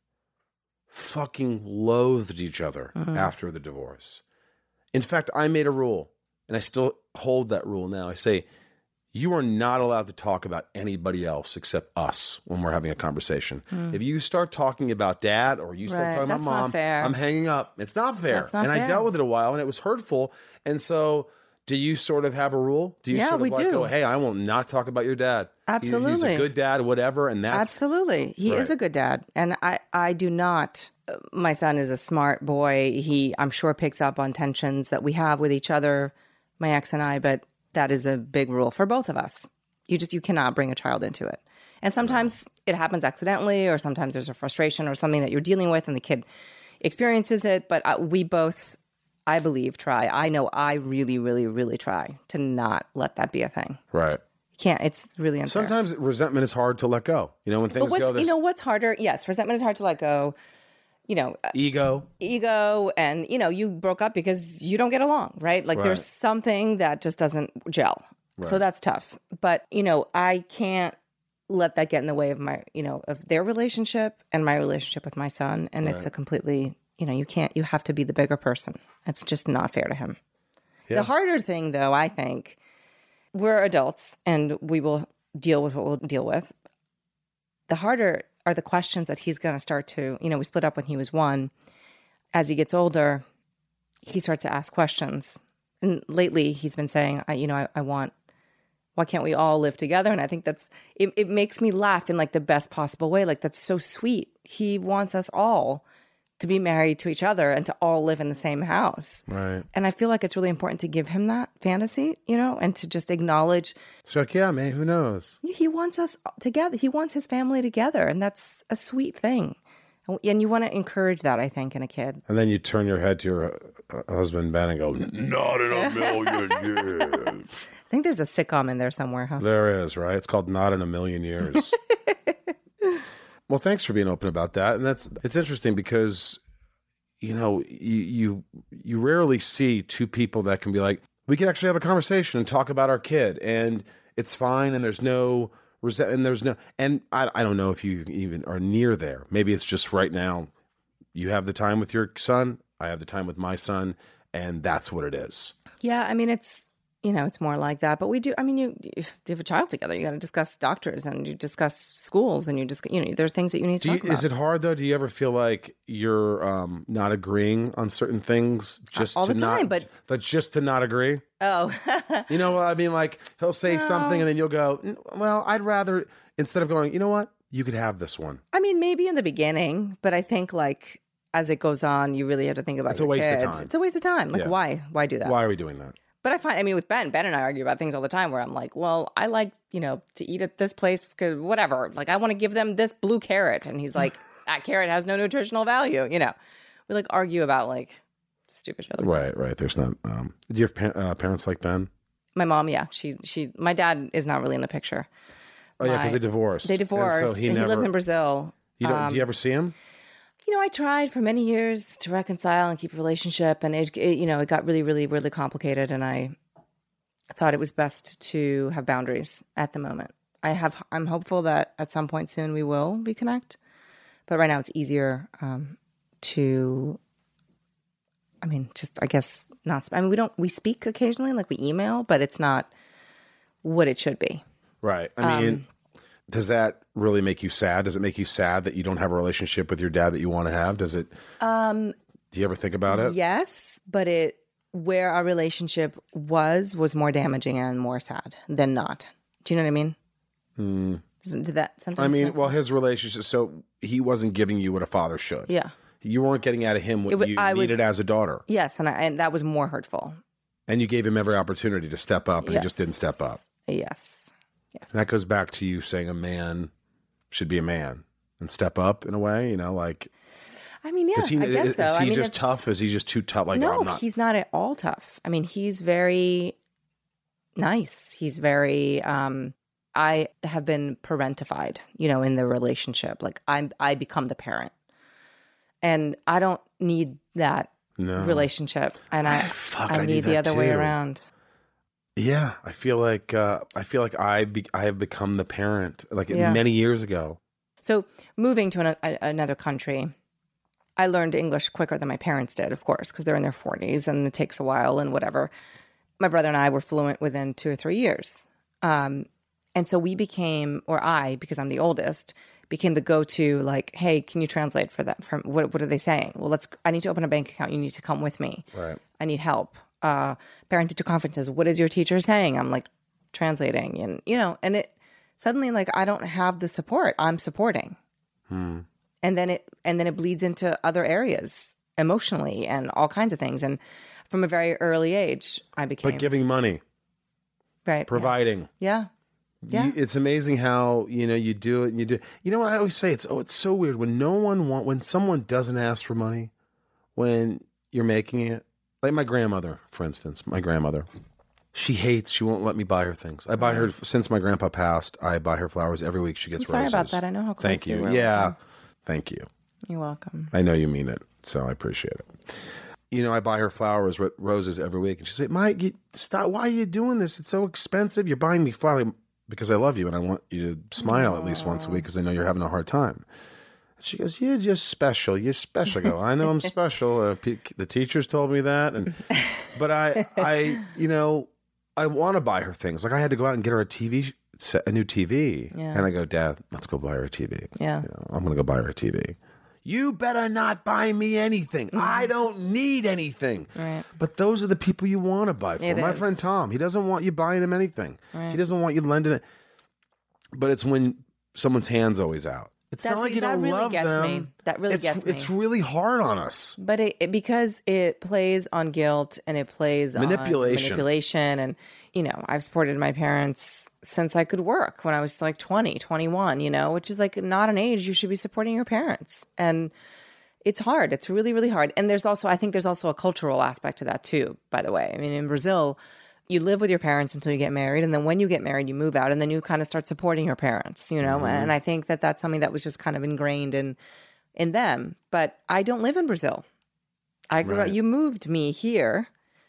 fucking loathed each other Mhm. after the divorce. In fact, I made a rule, and I still hold that rule now. I say, you are not allowed to talk about anybody else except us when we're having a conversation. If you start talking about dad or you start Right, talking about that's not mom, fair. I'm hanging up. It's not fair. That's not and I fair. dealt with it a while, and it was hurtful. And so, do you sort of have a rule? Do you Yeah, sort of we like do. go, hey, I will not talk about your dad. He- he's Absolutely. a good dad, whatever, and that's Absolutely. He is Right. a good dad. And I, I do not, uh, my son is a smart boy. He, I'm sure, picks up on tensions that we have with each other, my ex and I, but that is a big rule for both of us. You just, you cannot bring a child into it. And sometimes it happens accidentally, or sometimes there's a frustration or something that you're dealing with and the kid experiences it. But uh, we both, I believe, try. I know I really, really, really try to not let that be a thing. right. You can't, it's really unfair. Sometimes resentment is hard to let go. You know, when things But what's, go this you know, what's harder? Yes, resentment is hard to let go. You know, uh, ego. ego, and you know, you broke up because you don't get along, right? Like there's Right. something that just doesn't gel. So that's tough. But, you know, I can't let that get in the way of my, you know, of their relationship and my relationship with my son. And it's a completely, you know, you can't, you have to be the bigger person. It's just not fair to him. Yeah. The harder thing, though, I think, we're adults and we will deal with what we'll deal with. The harder are the questions that he's going to start to, you know, we split up when he was one. As he gets older, he starts to ask questions. And lately he's been saying, I, you know, I, I want, why can't we all live together? And I think that's, it, it makes me laugh in like the best possible way. Like, that's so sweet. He wants us all to be married to each other and to all live in the same house. Right. And I feel like it's really important to give him that fantasy, you know, and to just acknowledge It's like, yeah, man, who knows? he wants us together. He wants his family together. And that's a sweet thing. And you want to encourage that, I think, in a kid. And then you turn your head to your uh, husband, Ben, and go, not in a million years. I think there's a sitcom in there somewhere, huh? There is, right? It's called Not in a Million Years. Well, thanks for being open about that. And that's, it's interesting because, you know, you, you, you rarely see two people that can be like, we can actually have a conversation and talk about our kid and it's fine. And there's no resent, and there's no, and I, I don't know if you even are near there. Maybe it's just right now you have the time with your son. I have the time with my son. And that's what it is. Yeah, I mean, it's, you know, it's more like that. But we do, I mean, you, if you have a child together, you got to discuss doctors and you discuss schools and you just, you know, there's things that you need to Do you, talk about. is it hard though? Do you ever feel like you're um, not agreeing on certain things just all to the time, not, but- but just to not agree? Oh, You know what I mean? Like he'll say something and then you'll go, "N- well, I'd rather, instead of going, you know what? You could have this one. I mean, maybe in the beginning, but I think like as it goes on, you really have to think about It's a your waste of kid. time. It's a waste of time. Like, Yeah. why? Why do that? Why are we doing that? But I find, I mean, with Ben, Ben and I argue about things all the time where I'm like, well, I like, you know, to eat at this place because whatever. Like, I want to give them this blue carrot. And he's like, that carrot has no nutritional value. You know, we like argue about like stupid shit. Right, right. There's not. Um, do you have pa- uh, parents like Ben? My mom, yeah. She, she, my dad is not really in the picture. Oh, yeah, My- because they divorced. They And divorced. so he, and never, he lives in Brazil. You don't, Um, do you ever see him? You know, I tried for many years to reconcile and keep a relationship, and it, it, you know, it got really, really, really complicated. And I thought it was best to have boundaries at the moment. I have, I'm hopeful that at some point soon we will reconnect, but right now it's easier um, to. I mean, just I guess not. I mean, we don't. We speak occasionally, like we email, but it's not what it should be. Right. I mean, um, does that really make you sad? Does it make you sad that you don't have a relationship with your dad that you want to have? Does it? Um, Do you ever think about it? Yes, but it where our relationship was was more damaging and more sad than not. Do you know what I mean? Mm. Did that sentence I mean, make well, sense? his relationship. So he wasn't giving you what a father should. Yeah. You weren't getting out of him what It wa- you I was- needed as a daughter, Yes, and I, and that was more hurtful. and you gave him every opportunity to step up, and Yes. he just didn't step up. Yes. Yes. And that goes back to you saying a man should be a man and step up in a way. You know, like I mean, yeah, is he I guess is, so. is he I mean, just it's- tough? Is he just too tough? Like, no, oh, I'm not. he's not at all tough. I mean, he's very nice. He's very. Um, I have been parentified, you know, in the relationship. Like I'm, I become the parent, and I don't need that No. relationship, and I, Fuck, I, I need, need the that other way too. around. Yeah, I feel like uh, I feel like I be, I have become the parent like Yeah. many years ago. So moving to an, a, another country, I learned English quicker than my parents did, of course, because they're in their forties and it takes a while and whatever. My brother and I were fluent within two or three years. Um, and so we became, or I, because I'm the oldest, became the go-to, like, hey, can you translate for that? From what, what are they saying? Well, let's, I need to open a bank account. You need to come with me. Right. I need help. Uh, parent teacher conferences. What is your teacher saying? I'm like translating and, you know, and it suddenly like, I don't have the support. I'm supporting. Hmm. And then it, and then it bleeds into other areas emotionally and all kinds of things. And from a very early age, I became, But giving money, right. providing. Yeah. Yeah. You, it's amazing how, you know, you do it and you do. You know what I always say? It's oh, it's so weird when no one want when someone doesn't ask for money when you're making it. Like my grandmother, for instance, my grandmother, she hates. She won't let me buy her things. I buy her since my grandpa passed. I buy her flowers every week. She gets I'm sorry roses. about that. I know how close Thank you you. were with Yeah, her. thank you. You're welcome. I know you mean it, so I appreciate it. You know, I buy her flowers, ro- roses every week, and she said, "Mike, you, stop! Why are you doing this? It's so expensive. You're buying me flowers because I love you and I want you to smile at least once a week because I know you're having a hard time." And she goes, "You're just special. You're special." I go, "I know I'm special. Uh, pe- the teachers told me that, and but I, I, you know, I want to buy her things. Like I had to go out and get her a T V set, a new T V, Yeah. and I go, Dad, let's go buy her a T V. Yeah. You know, I'm going to go buy her a T V. You better not buy me anything. I don't need anything. Right. But those are the people you want to buy for. It My is. friend Tom, he doesn't want you buying him anything. Right. He doesn't want you lending it. But it's when someone's hand's always out. It's That's- not like you that don't really love gets them. me. That really it's, gets me. It's really hard on us. But it, it because it plays on guilt and it plays Manipulation. on manipulation. And, you know, I've supported my parents since I could work when I was like twenty, twenty-one, you know, which is like not an age you should be supporting your parents. And it's hard. It's really, really hard. And there's also, I think there's also a cultural aspect to that too, by the way. I mean, in Brazil, you live with your parents until you get married. And then when you get married, you move out and then you kind of start supporting your parents, you know? And I think that that's something that was just kind of ingrained in, in them. But I don't live in Brazil. I grew Right. up, you moved me here.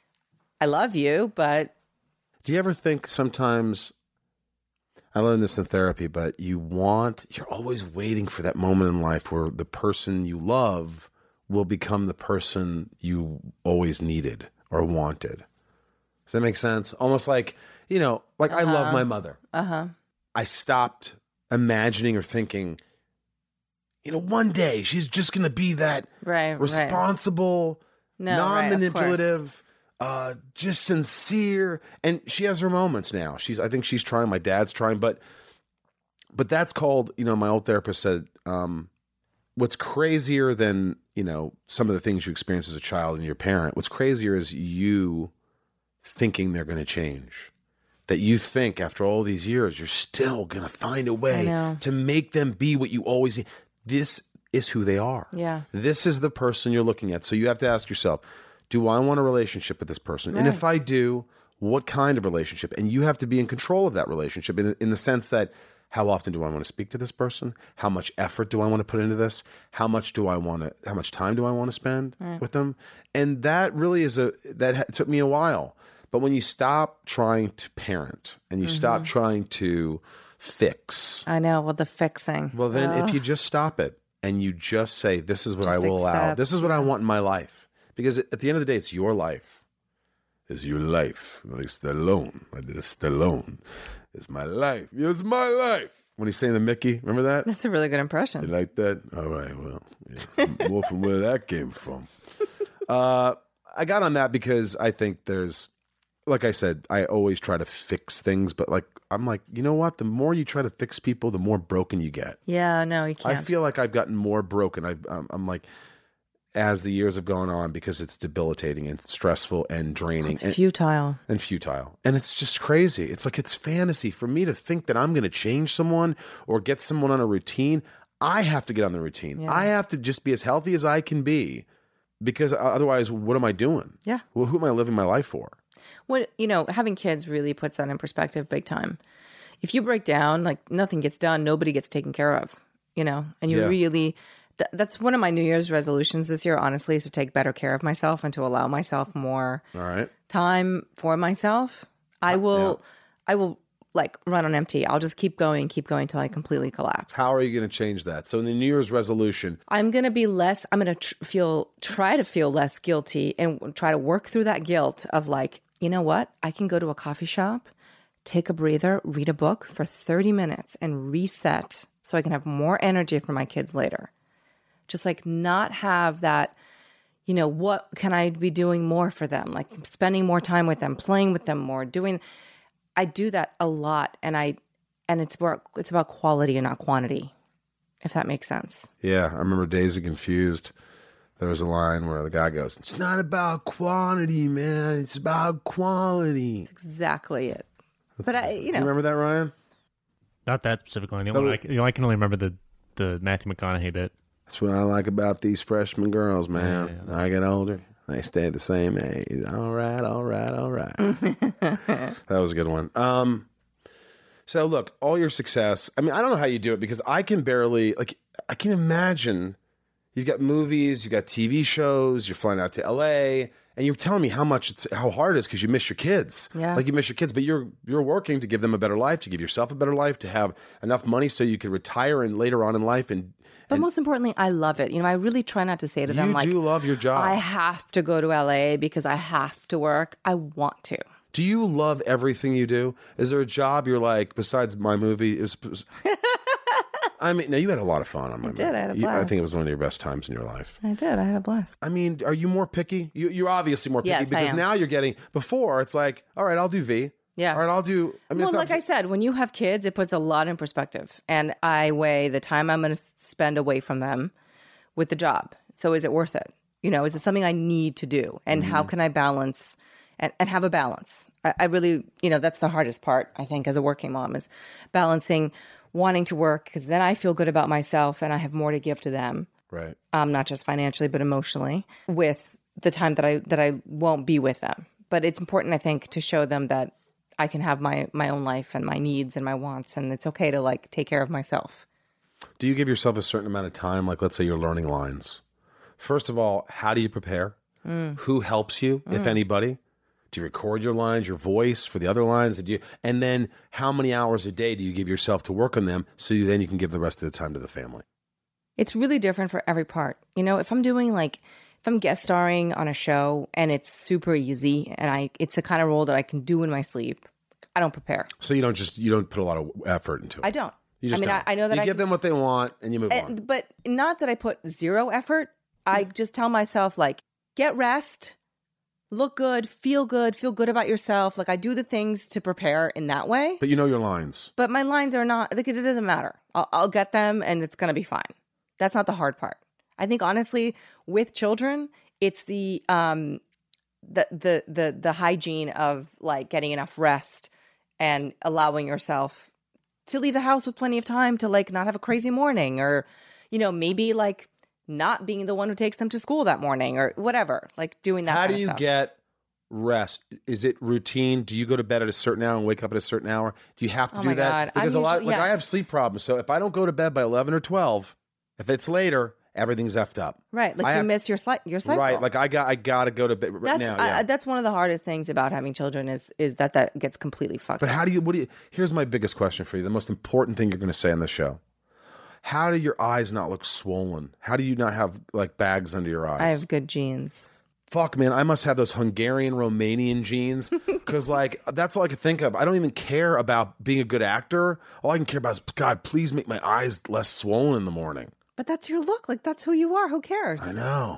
I love you, but Do you ever think sometimes, I learned this in therapy, but you want, you're always waiting for that moment in life where the person you love will become the person you always needed or wanted. Does that make sense? Almost like, you know, like I love my mother. uh-huh. I stopped imagining or thinking, you know, one day she's just going to be that Right, right. responsible, No, right, of non-manipulative, uh, just sincere. And she has her moments now. She's, I think she's trying. My dad's trying, but, but that's called, you know, my old therapist said, um, what's crazier than, you know, some of the things you experience as a child and your parent, what's crazier is you thinking they're going to change. That you think after all these years, you're still going to find a way to make them be what you always. This is who they are. Yeah. This is the person you're looking at. So you have to ask yourself, do I want a relationship with this person? Right. And if I do, what kind of relationship? And you have to be in control of that relationship in, in the sense that, how often do I want to speak to this person? How much effort do I want to put into this? How much do I want to, how much time do I want to spend right. with them? And that really is a, that took me a while. But when you stop trying to parent and you mm-hmm. stop trying to fix. I know, well, the fixing. Well, then Ugh. if you just stop it and you just say, this is what just I will accept. allow. This is what I want in my life. Because at the end of the day, it's your life. It's your life. At least Stallone. Stallone. It's my life. It's my life. When he's saying the Mickey, remember that? That's a really good impression. You like that? All right. Well, yeah. More from where that came from. Uh, I got on that because I think there's, like I said, I always try to fix things, but like I'm like, you know what? The more you try to fix people, the more broken you get. Yeah, no, you can't. I feel like I've gotten more broken. I, I'm, I'm like, as the years have gone on, because it's debilitating and stressful and draining. It's and, futile. And futile. And it's just crazy. It's like it's fantasy. For me to think that I'm going to change someone or get someone on a routine, I have to get on the routine. Yeah. I have to just be as healthy as I can be, because otherwise, what am I doing? Yeah. Well, who am I living my life for? What, you know, having kids really puts that in perspective big time. If you break down, like nothing gets done, nobody gets taken care of, you know, and you yeah. really... Th- that's one of my New Year's resolutions this year, honestly, is to take better care of myself and to allow myself more All right. time for myself. I will, yeah. I will like run on empty. I'll just keep going, keep going till I completely collapse. How are you going to change that? So in the New Year's resolution, I'm going to be less, I'm going to tr- feel, try to feel less guilty and try to work through that guilt of like, you know what? I can go to a coffee shop, take a breather, read a book for thirty minutes and reset so I can have more energy for my kids later. Just like not have that, you know, what can I be doing more for them? Like spending more time with them, playing with them more, doing, I do that a lot. And I, and it's about, it's about quality and not quantity, if that makes sense. Yeah. I remember Days of Confused. There was a line where the guy goes, it's not about quantity, man. It's about quality. That's exactly it. That's, but I, you know. You remember that, Ryan? Not that specifically. The only one I, you know, I can only remember the, the Matthew McConaughey bit. That's what I like about these freshman girls, man. Yeah, yeah. I get older, they stay the same age. All right, all right, all right. That was a good one. Um, so look, all your success. I mean, I don't know how you do it because I can barely, like, I can imagine you've got movies, you've got T V shows, you're flying out to L A, and you're telling me how much it's, how hard it is because you miss your kids. Yeah. Like you miss your kids, but you're you're working to give them a better life, to give yourself a better life, to have enough money so you can retire and later on in life and. But and most importantly, I love it. You know, I really try not to say to them, you like, do love your job. I have to go to L A because I have to work. I want to. Do you love everything you do? Is there a job you're like, besides my movie? It was, I mean, now you had a lot of fun on my I movie. did. I had a blast. You, I think it was one of your best times in your life. I did. I had a blast. I mean, are you more picky? You, you're obviously more picky yes, because now you're getting, before it's like, all right, I'll do V. Yeah. All right, I'll do. I mean, well, not, like I said, when you have kids, it puts a lot in perspective. And I weigh the time I'm going to spend away from them with the job. So is it worth it? You know, is it something I need to do? And mm-hmm. how can I balance and, and have a balance? I, I really, you know, that's the hardest part, I think, as a working mom is balancing wanting to work because then I feel good about myself and I have more to give to them. Right. Um, not just financially, but emotionally with the time that I that I won't be with them. But it's important, I think, to show them that I can have my, my own life and my needs and my wants, and it's okay to like take care of myself. Do you give yourself a certain amount of time? Like, let's say you're learning lines. First of all, how do you prepare? Mm. Who helps you, mm. if anybody? Do you record your lines, your voice for the other lines? Did you? And then how many hours a day do you give yourself to work on them so you, then you can give the rest of the time to the family? It's really different for every part. You know, if I'm doing like, if I'm guest starring on a show and it's super easy and I it's a kind of role that I can do in my sleep, I don't prepare. So you don't just, you don't put a lot of effort into it? I don't. You just I mean, don't. I, I know that you I give can, them what they want and you move and, on. But not that I put zero effort. I just tell myself like, get rest, look good, feel good, feel good about yourself. Like I do the things to prepare in that way. But you know your lines. But my lines are not, like it doesn't matter. I'll, I'll get them and it's going to be fine. That's not the hard part. I think honestly, with children, it's the um, the the the the hygiene of like getting enough rest and allowing yourself to leave the house with plenty of time to like not have a crazy morning, or you know, maybe like not being the one who takes them to school that morning or whatever, like doing that. How kind do of you stuff. get rest? Is it routine? Do you go to bed at a certain hour and wake up at a certain hour? Do you have to Oh do my that? God. I'm Because a lot, usually- like I yes. have sleep problems. So if I don't go to bed by eleven or twelve, if it's later, everything's effed up. Right, like I you have- miss your sli- your cycle. Right. Like I got, I got to go to bed right that's now. I- Yeah. I- that's one of the hardest things about having children is is that that gets completely fucked But up. how do you, what do you, here's my biggest question for you. The most important thing you're going to say on the show. How do your eyes not look swollen? How do you not have like bags under your eyes? I have good genes. Fuck, man, I must have those Hungarian, Romanian genes because, like, that's all I could think of. I don't even care about being a good actor. All I can care about is, God, please make my eyes less swollen in the morning. But that's your look. Like that's who you are. Who cares? I know.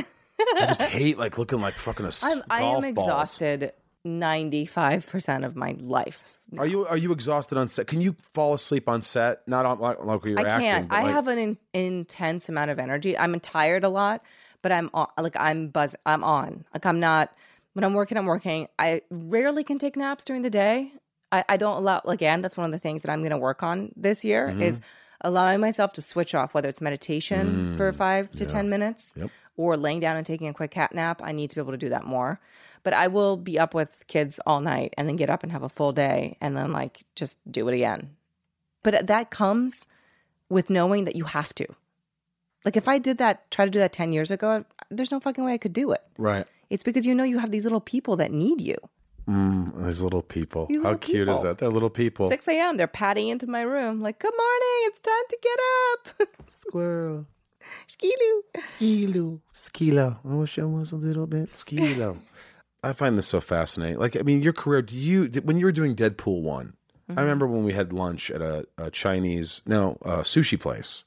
I just hate like looking like fucking a s- I'm, I am golf balls. exhausted ninety-five percent of my life. Are you are you exhausted on set? Can you fall asleep on set? Not on like, like you're I acting. can't. but, I like- have an in, intense amount of energy. I'm tired a lot, but I'm on, like I'm buzz. I'm on. Like I'm not. When I'm working, I'm working. I rarely can take naps during the day. I, I don't allow. Again, that's one of the things that I'm going to work on this year Mm-hmm. is allowing myself to switch off. Whether it's meditation for five to ten minutes, Mm, Yep. or laying down and taking a quick cat nap. I need to be able to do that more. But I will be up with kids all night and then get up and have a full day and then like just do it again. But that comes with knowing that you have to. Like if I did that, try to do that ten years ago, there's no fucking way I could do it. right. It's because you know you have these little people that need you. Mm, those little people. You How little cute is people. that? They're little people. six a.m. They're patting into my room like, good morning, it's time to get up. Squirrel. Skiloo. Skilo. Skilo. I wish I was a little bit skilo. I find this so fascinating. Like, I mean, your career, do you, did, when you were doing Deadpool one, I remember when we had lunch at a, a Chinese, no, a sushi place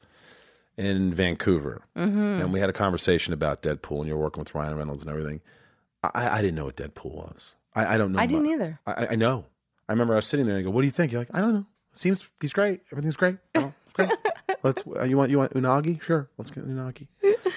in Vancouver. And we had a conversation about Deadpool and you're working with Ryan Reynolds and everything. I, I didn't know what Deadpool was. I, I don't know. I didn't mu- either. I, I know. I remember I was sitting there and I go, what do you think? You're like, I don't know. Seems he's great. Everything's great. Oh, it's great. Let's, uh, you want, you want unagi? Sure. Let's get unagi.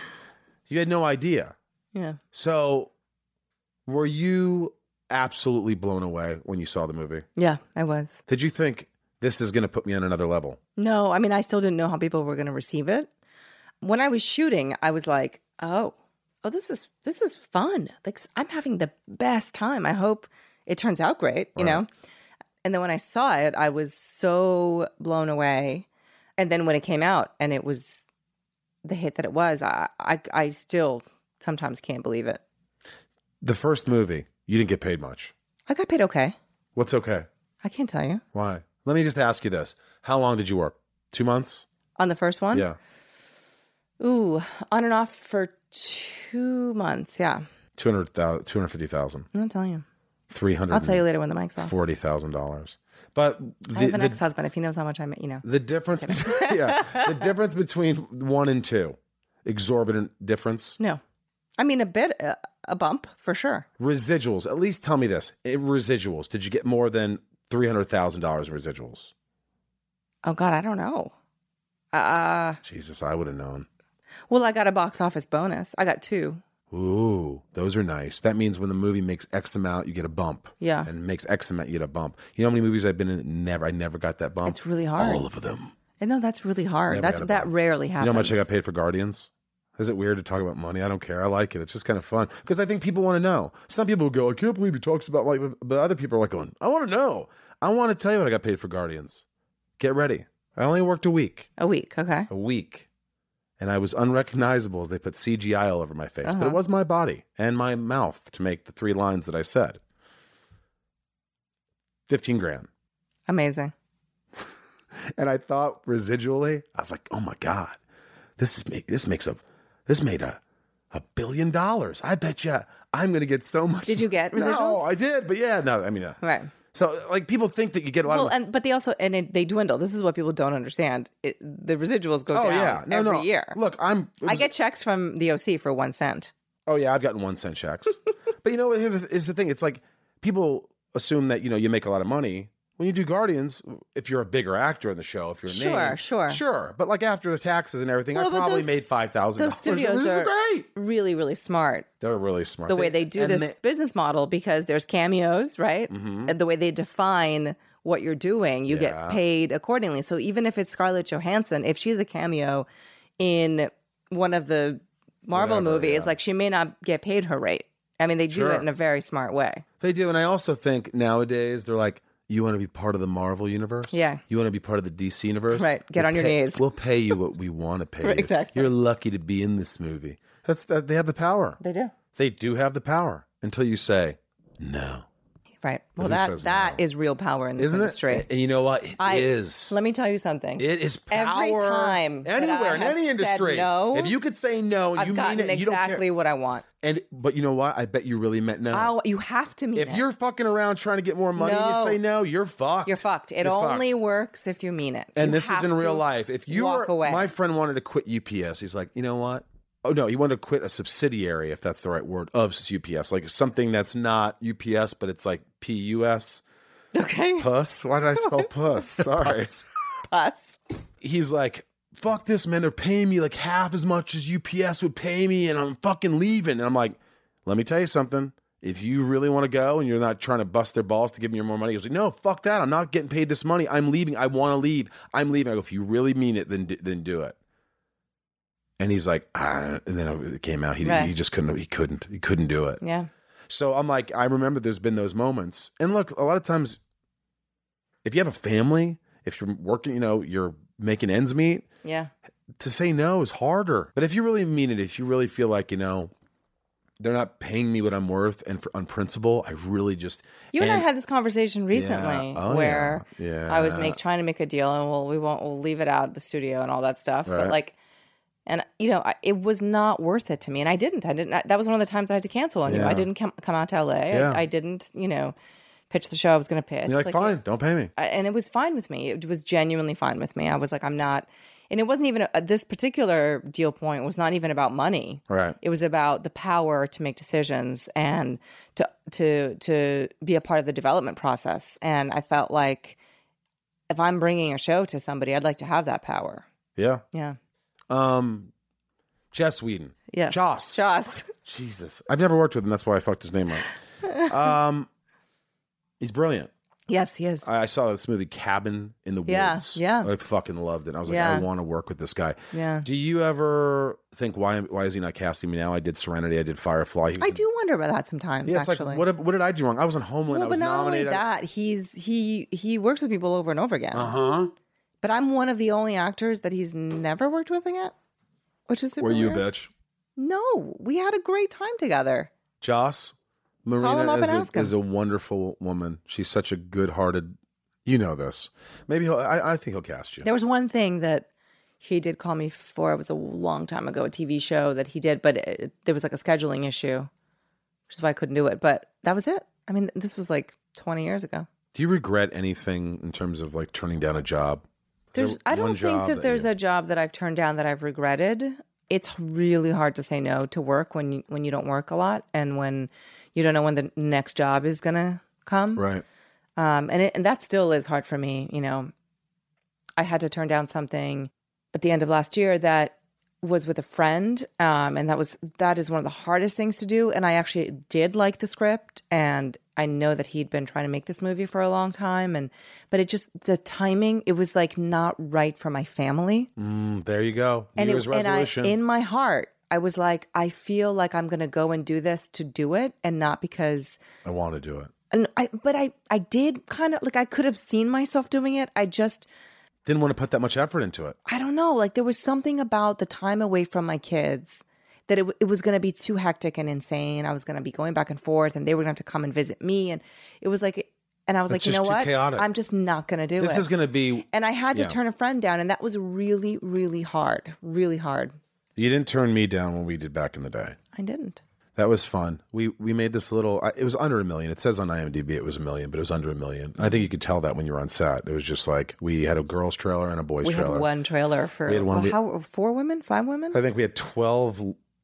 You had no idea. Yeah. So were you absolutely blown away when you saw the movie? Yeah, I was. Did you think this is going to put me on another level? No, I mean, I still didn't know how people were going to receive it. When I was shooting, I was like, oh, oh, this is this is fun. Like I'm having the best time. I hope it turns out great, you Right. know? And then when I saw it, I was so blown away. And then when it came out and it was the hit that it was, I I, I still sometimes can't believe it. The first movie, you didn't get paid much. I got paid okay. What's okay? I can't tell you. Why? Let me just ask you this. How long did you work? Two months? On the first one? Yeah. Ooh, on and off for two months. Yeah. two hundred thousand, two hundred fifty thousand, I'm not telling you. three hundred I'll tell you later when the mic's off. forty thousand dollars. But the, I have an the, ex-husband. If he knows how much I make, you know. the difference, yeah, the difference between one and two, exorbitant difference. No. I mean, a bit, uh, a bump for sure. Residuals. At least tell me this. Eh, Residuals. Did you get more than three hundred thousand dollars in residuals? Oh, God, I don't know. Uh, Jesus, I would have known. well, I got a box office bonus. I got two. Ooh, those are nice. That means when the movie makes X amount, you get a bump. Yeah. And makes X amount, you get a bump. You know how many movies I've been in that never, I never got that bump? It's really hard. All of them. I know that's really hard. Never That's got a that bump. rarely happens. You know how much I got paid for Guardians? Is it weird to talk about money? I don't care. I like it. It's just kind of fun because I think people want to know. Some people go, I can't believe he talks about like, but other people are like going, I want to know. I want to tell you what I got paid for Guardians. Get ready. I only worked a week. A week, okay. A week. And I was unrecognizable as they put C G I all over my face. But Uh-huh. it was my body and my mouth to make the three lines that I said. fifteen grand. Amazing. And I thought residually, I was like, oh my God, this is make this makes a this made a a billion dollars. I bet you I'm gonna get so much. Did you get No, residuals? I did, but yeah, no, I mean, uh, Right. so like people think that you get a lot Well, of. and but they also and it, they dwindle. This is what people don't understand. It, the residuals go oh down yeah, no, every no. year. Look, I'm. it I was- get checks from the O C for one cent. Oh yeah, I've gotten one cent checks. But you know, here's the, is the thing. It's like people assume that you know you make a lot of money. when you do Guardians, if you're a bigger actor in the show, if you're a Sure, name, sure. sure. But like after the taxes and everything, Well, I but probably those- made five thousand. Those studios are great. really, really smart. They're really smart. The way they do and this they- business model, because there's cameos, right? Mhm. And the way they define what you're doing, you Yeah. get paid accordingly. So even if it's Scarlett Johansson, if she's a cameo in one of the Marvel Whatever, movies, yeah. like she may not get paid her rate. I mean, they do Sure. it in a very smart way. They do, and I also think nowadays they're like, you want to be part of the Marvel universe? Yeah. You want to be part of the D C universe? Right. Get We'll on your pay- knees. We'll pay you what we want to pay Right, you. exactly. You're lucky to be in this movie. That's that. They have the power. They do. They do have the power until you say no, Right. Well, who that says that no? is real power in this isn't industry. it? And you know what? It is. I, Let me tell you something. It is power. Every time that anywhere I in have any said industry. no, if you could say no, and I've you gotten mean it. You don't care. exactly what I want. And but you know what? I bet you really meant no. I'll, you have to mean if it. you're fucking around trying to get more money and No. you say no, you're fucked. You're fucked. It You're fucked. only works if you mean it. And You this is have in real to life. If you walk were, away. my friend wanted to quit U P S. He's like, you know what? Oh no, he wanted to quit a subsidiary, if that's the right word, of U P S, like something that's not U P S, but it's like P U S. Okay. Puss. Why did I spell puss? Sorry. Us. He was like, fuck this, man. They're paying me like half as much as U P S would pay me, and I'm fucking leaving. And I'm like, let me tell you something. If you really want to go and you're not trying to bust their balls to give me more money, he was like, no, fuck that. I'm not getting paid this money. I'm leaving. I want to leave. I'm leaving. I go, if you really mean it, then then do it. And he's like, ah, and then it came out. He Right. he just couldn't. He couldn't. He couldn't do it. Yeah. So I'm like, I remember there's been those moments. And look, a lot of times, if you have a family, if you're working, you know, you're making ends meet, Yeah. to say no is harder. But if you really mean it, if you really feel like, you know, they're not paying me what I'm worth, and for, on principle, I really just. You and, I had this conversation recently Yeah. Oh, where yeah. Yeah. I was make trying to make a deal, and well, we won't. We'll leave it out at the studio and all that stuff. Right. But like, and you know, I, it was not worth it to me, and I didn't. I didn't. I, that was one of the times I had to cancel on you. Yeah. I didn't come come out to L A. Yeah. I, I didn't. You know, pitch the show I was going to pitch. You're like, fine, don't pay me. I, and it was fine with me. It was genuinely fine with me. I was like, I'm not. And it wasn't even a, this particular deal point was not even about money. Right. It was about the power to make decisions and to to to be a part of the development process. And I felt like if I'm bringing a show to somebody, I'd like to have that power. Yeah. Yeah. Um, Jess Whedon. Yeah. Joss. Joss. Jesus. I've never worked with him. That's why I fucked his name up. um, he's brilliant. Yes, he is. I, I saw this movie, Cabin in the Yeah, Woods. yeah. I fucking loved it. I was like, Yeah. I want to work with this guy. Yeah. Do you ever think, why why is he not casting me now? I did Serenity. I did Firefly. He was I in- do wonder about that sometimes, Yeah, it's actually. like, what, what did I do wrong? I was on Homeland. well, I was but not nominated. only that, he's he he works with people over and over again. Uh-huh. But I'm one of the only actors that he's never worked with again, which is super Were you a weird. bitch? No, we had a great time together. Joss? Call him Marina up is and ask a, him. is a wonderful woman. She's such a good-hearted, you know this. Maybe he'll, I, I think he'll cast you. There was one thing that he did call me for. It was a long time ago, a T V show that he did, but it, there was like a scheduling issue, which is why I couldn't do it. But that was it. I mean, this was like twenty years ago. Do you regret anything in terms of like turning down a job? Is There's, there I don't one think job that there's you- a job that I've turned down that I've regretted. It's really hard to say no to work when you, when you don't work a lot and when you don't know when the next job is gonna come. Right. Um, and it, and that still is hard for me. You know, I had to turn down something at the end of last year that was with a friend, um, and that was that is one of the hardest things to do. And I actually did like the script, and I know that he'd been trying to make this movie for a long time, and but it just the timing, it was like not right for my family. Mm, there you go. New And Year's it, and I, resolution. in my heart, I was like, I feel like I'm going to go and do this to do it, and not because. I want to do it. And I, but I, I did kind of like I could have seen myself doing it. I just, Didn't want to put that much effort into it. I don't know. Like there was something about the time away from my kids that it, it was going to be too hectic and insane. I was going to be going back and forth, and they were going to come and visit me, and it was like, and I was It's like, you just know too what? chaotic. I'm just not going to do This it. is going to be. and I had to yeah. turn a friend down, and that was really, really hard. Really hard. You didn't turn me down when we did back in the day. I didn't. That was fun. We we made this little. I- It was under a million. It says on IMDb it was a million, but it was under a million. I think you could tell that when you were on set. It was just like we had a girls' trailer and a boys' We trailer. had one trailer for We had one- well, we- how four women, five women. I think we had twelve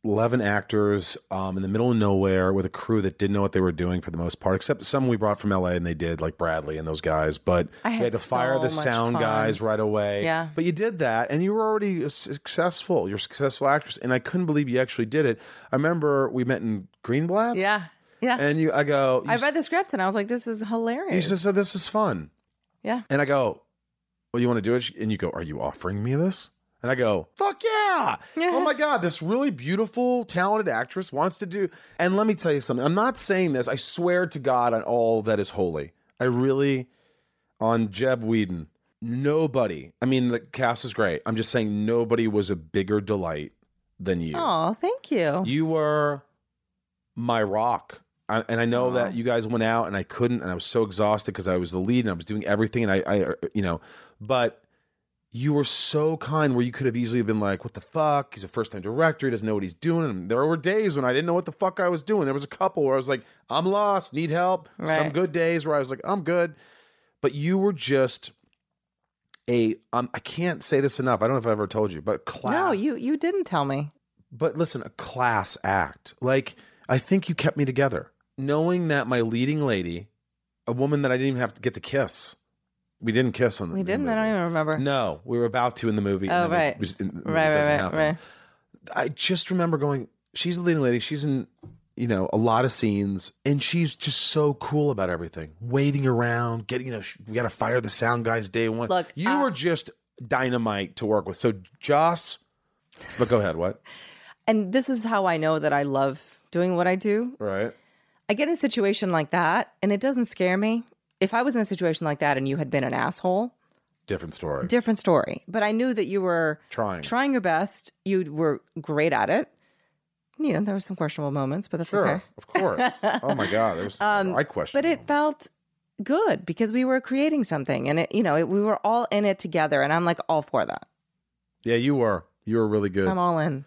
eleven actors um, in the middle of nowhere with a crew that didn't know what they were doing for the most part, except some we brought from L A and they did, like Bradley and those guys. But I you had had to fire so the much sound fun. guys right away. Yeah. But you did that, and you were already successful. You're a successful actress, and I couldn't believe you actually did it. I remember we met in Greenblatt. Yeah. Yeah. And you, I go, you I read the script and I was like, this is You hilarious. just said, this is fun. Yeah. And I go, well, you want to do it? And you go, are you offering me this? And I go, fuck yeah. Yeah. Oh my God, this really beautiful, talented actress wants to do. And let me tell you something. I'm not saying this. I swear to God on all that is holy. I really, on Jeb Whedon, nobody, I mean, the cast is great. I'm just saying nobody was a bigger delight than you. Oh, thank you. You were my rock. I, and I know Aw. that you guys went out and I couldn't, and I was so exhausted because I was the lead and I was doing everything. And I, I, you know, but you were so kind where you could have easily been like, what the fuck? He's a first time director. He doesn't know what he's doing. And there were days when I didn't know what the fuck I was doing. There was a couple where I was like, I'm lost, need help. Some Right. good days where I was like, I'm good. But you were just a, um, I can't say this enough. I don't know if I ever told you, but class. No, you you didn't tell me. But listen, a class act. Like, I think you kept me together. Knowing that my leading lady, a woman that I didn't even have to get to kiss. We didn't kiss on the We in the didn't? I don't movie. even remember. No, we were about to in the movie. Oh, and then right. It was, in, the movie Right, doesn't right, right, happen. right. I just remember going, she's the leading lady. She's in, you know, a lot of scenes, and she's just so cool about everything. Waiting around, getting, you know, sh- we got to fire the sound guys day one. Look, you uh, were just dynamite to work with. So, Joss, but go ahead. What? And this is how I know that I love doing what I do. Right. I get in a situation like that and it doesn't scare me. If I was in a situation like that and you had been an asshole, Different story. different story. But I knew that you were Trying. trying your best. You were great at it. You know, there were some questionable moments, but that's Sure, okay. of course. Oh my God, there was Um, I question. But it felt good because we were creating something and it, you know, it, we were all in it together. And I'm like all for that. Yeah, you were. You were really good I'm all in.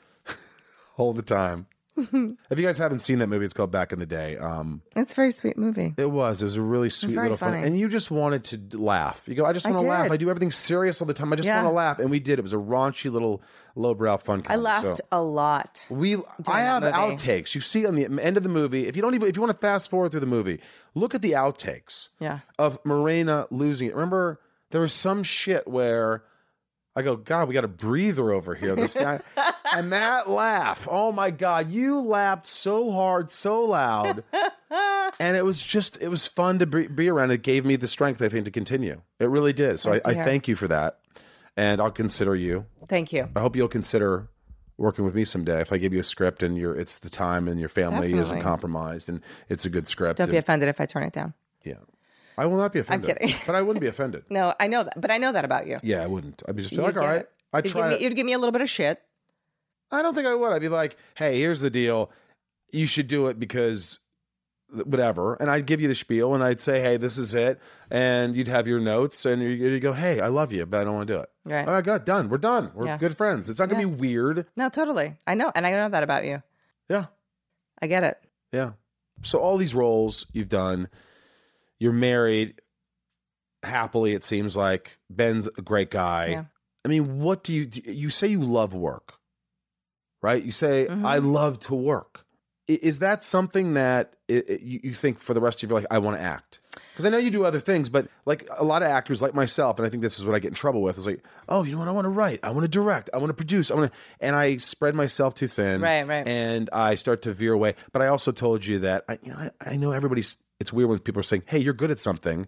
all the time. If you guys haven't seen that movie, it's called Back in the Day. Um, It's a very sweet movie. it was. It was a really sweet very little fun. funny. And you just wanted to d- laugh. You go, I just I want to laugh. did. I do everything serious all the time. I just Yeah. want to laugh. And we did. It was a raunchy little lowbrow fun I comedy. laughed So a lot. we I have that movie. outtakes. You see on the end of the movie, if you don't even if you want to fast forward through the movie, look at the outtakes. Yeah. Of Morena losing it. Remember, there was some shit where I go, God, we got a breather over here. This guy. And that laugh, oh my God, you laughed so hard, so loud. And it was just, it was fun to be, be around. It gave me the strength, I think, to continue. It really did. So Nice I, to I hear. thank you for that. And I'll consider you. Thank you. I hope you'll consider working with me someday. If I give you a script and you're, it's the time and your family isn't Definitely. compromised and it's a good script. Don't be and- offended if I turn it down. Yeah. I will not be offended. kidding. But I wouldn't be offended. No, I know that, but I know that about you. Yeah, I wouldn't. I'd be just be You'd like, all get right. it. I You'd give, try. me, it. you'd give me a little bit of shit. I don't think I would. I'd be like, hey, here's the deal. You should do it because whatever. And I'd give you the spiel and I'd say, hey, this is it. And you'd have your notes and you- you'd go, hey, I love you, but I don't want to do it. Right. All right, good. Done. We're done. We're Yeah. good friends. It's not going to Yeah. be weird. No, totally. I know. And I know that about you. Yeah. I get it. Yeah. So all these roles you've done, you're married happily, it seems like. Ben's a great guy. Yeah. I mean, what do you do? You say you love work, right? You say, Mhm. I love to work. I- Is that something that it, it- you you think for the rest of your life, I want to act? Because I know you do other things, but like a lot of actors like myself, and I think this is what I get in trouble with, is like, oh, you know what? I want to write. I want to direct. I want to produce. I want to, and I spread myself too thin. Right, right. And I start to veer away. But I also told you that, I, you know, I, I know everybody's, it's weird when people are saying, hey, you're good at something.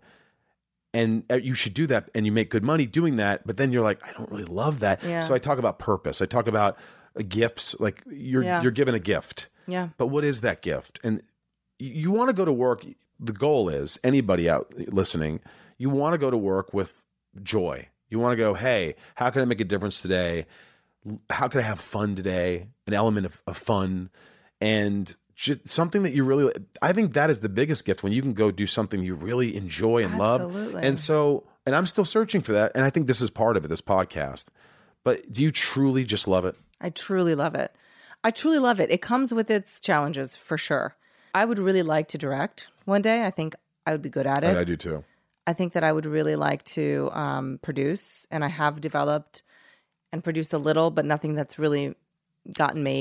And uh, you should do that, and you make good money doing that. But then you're like, I don't really love that. Yeah. So I talk about purpose. I talk about uh, gifts. Like you're Yeah. you're given a gift, Yeah. but what is that gift? And you, you want to go to work. The goal is anybody out listening. You want to go to work with joy. You want to go, hey, how can I make a difference today? How can I have fun today? An element of, of fun, and just something that you really, I think that is the biggest gift when you can go do something you really enjoy and love. Absolutely. And so, and I'm still searching for that. And I think this is part of it, this podcast. But do you truly just love it? I truly love it. I truly love it. It comes with its challenges for sure. I would really like to direct one day. I think I would be good at it. I, I do too. I think that I would really like to um, produce, and I have developed and produced a little, but nothing that's really gotten made.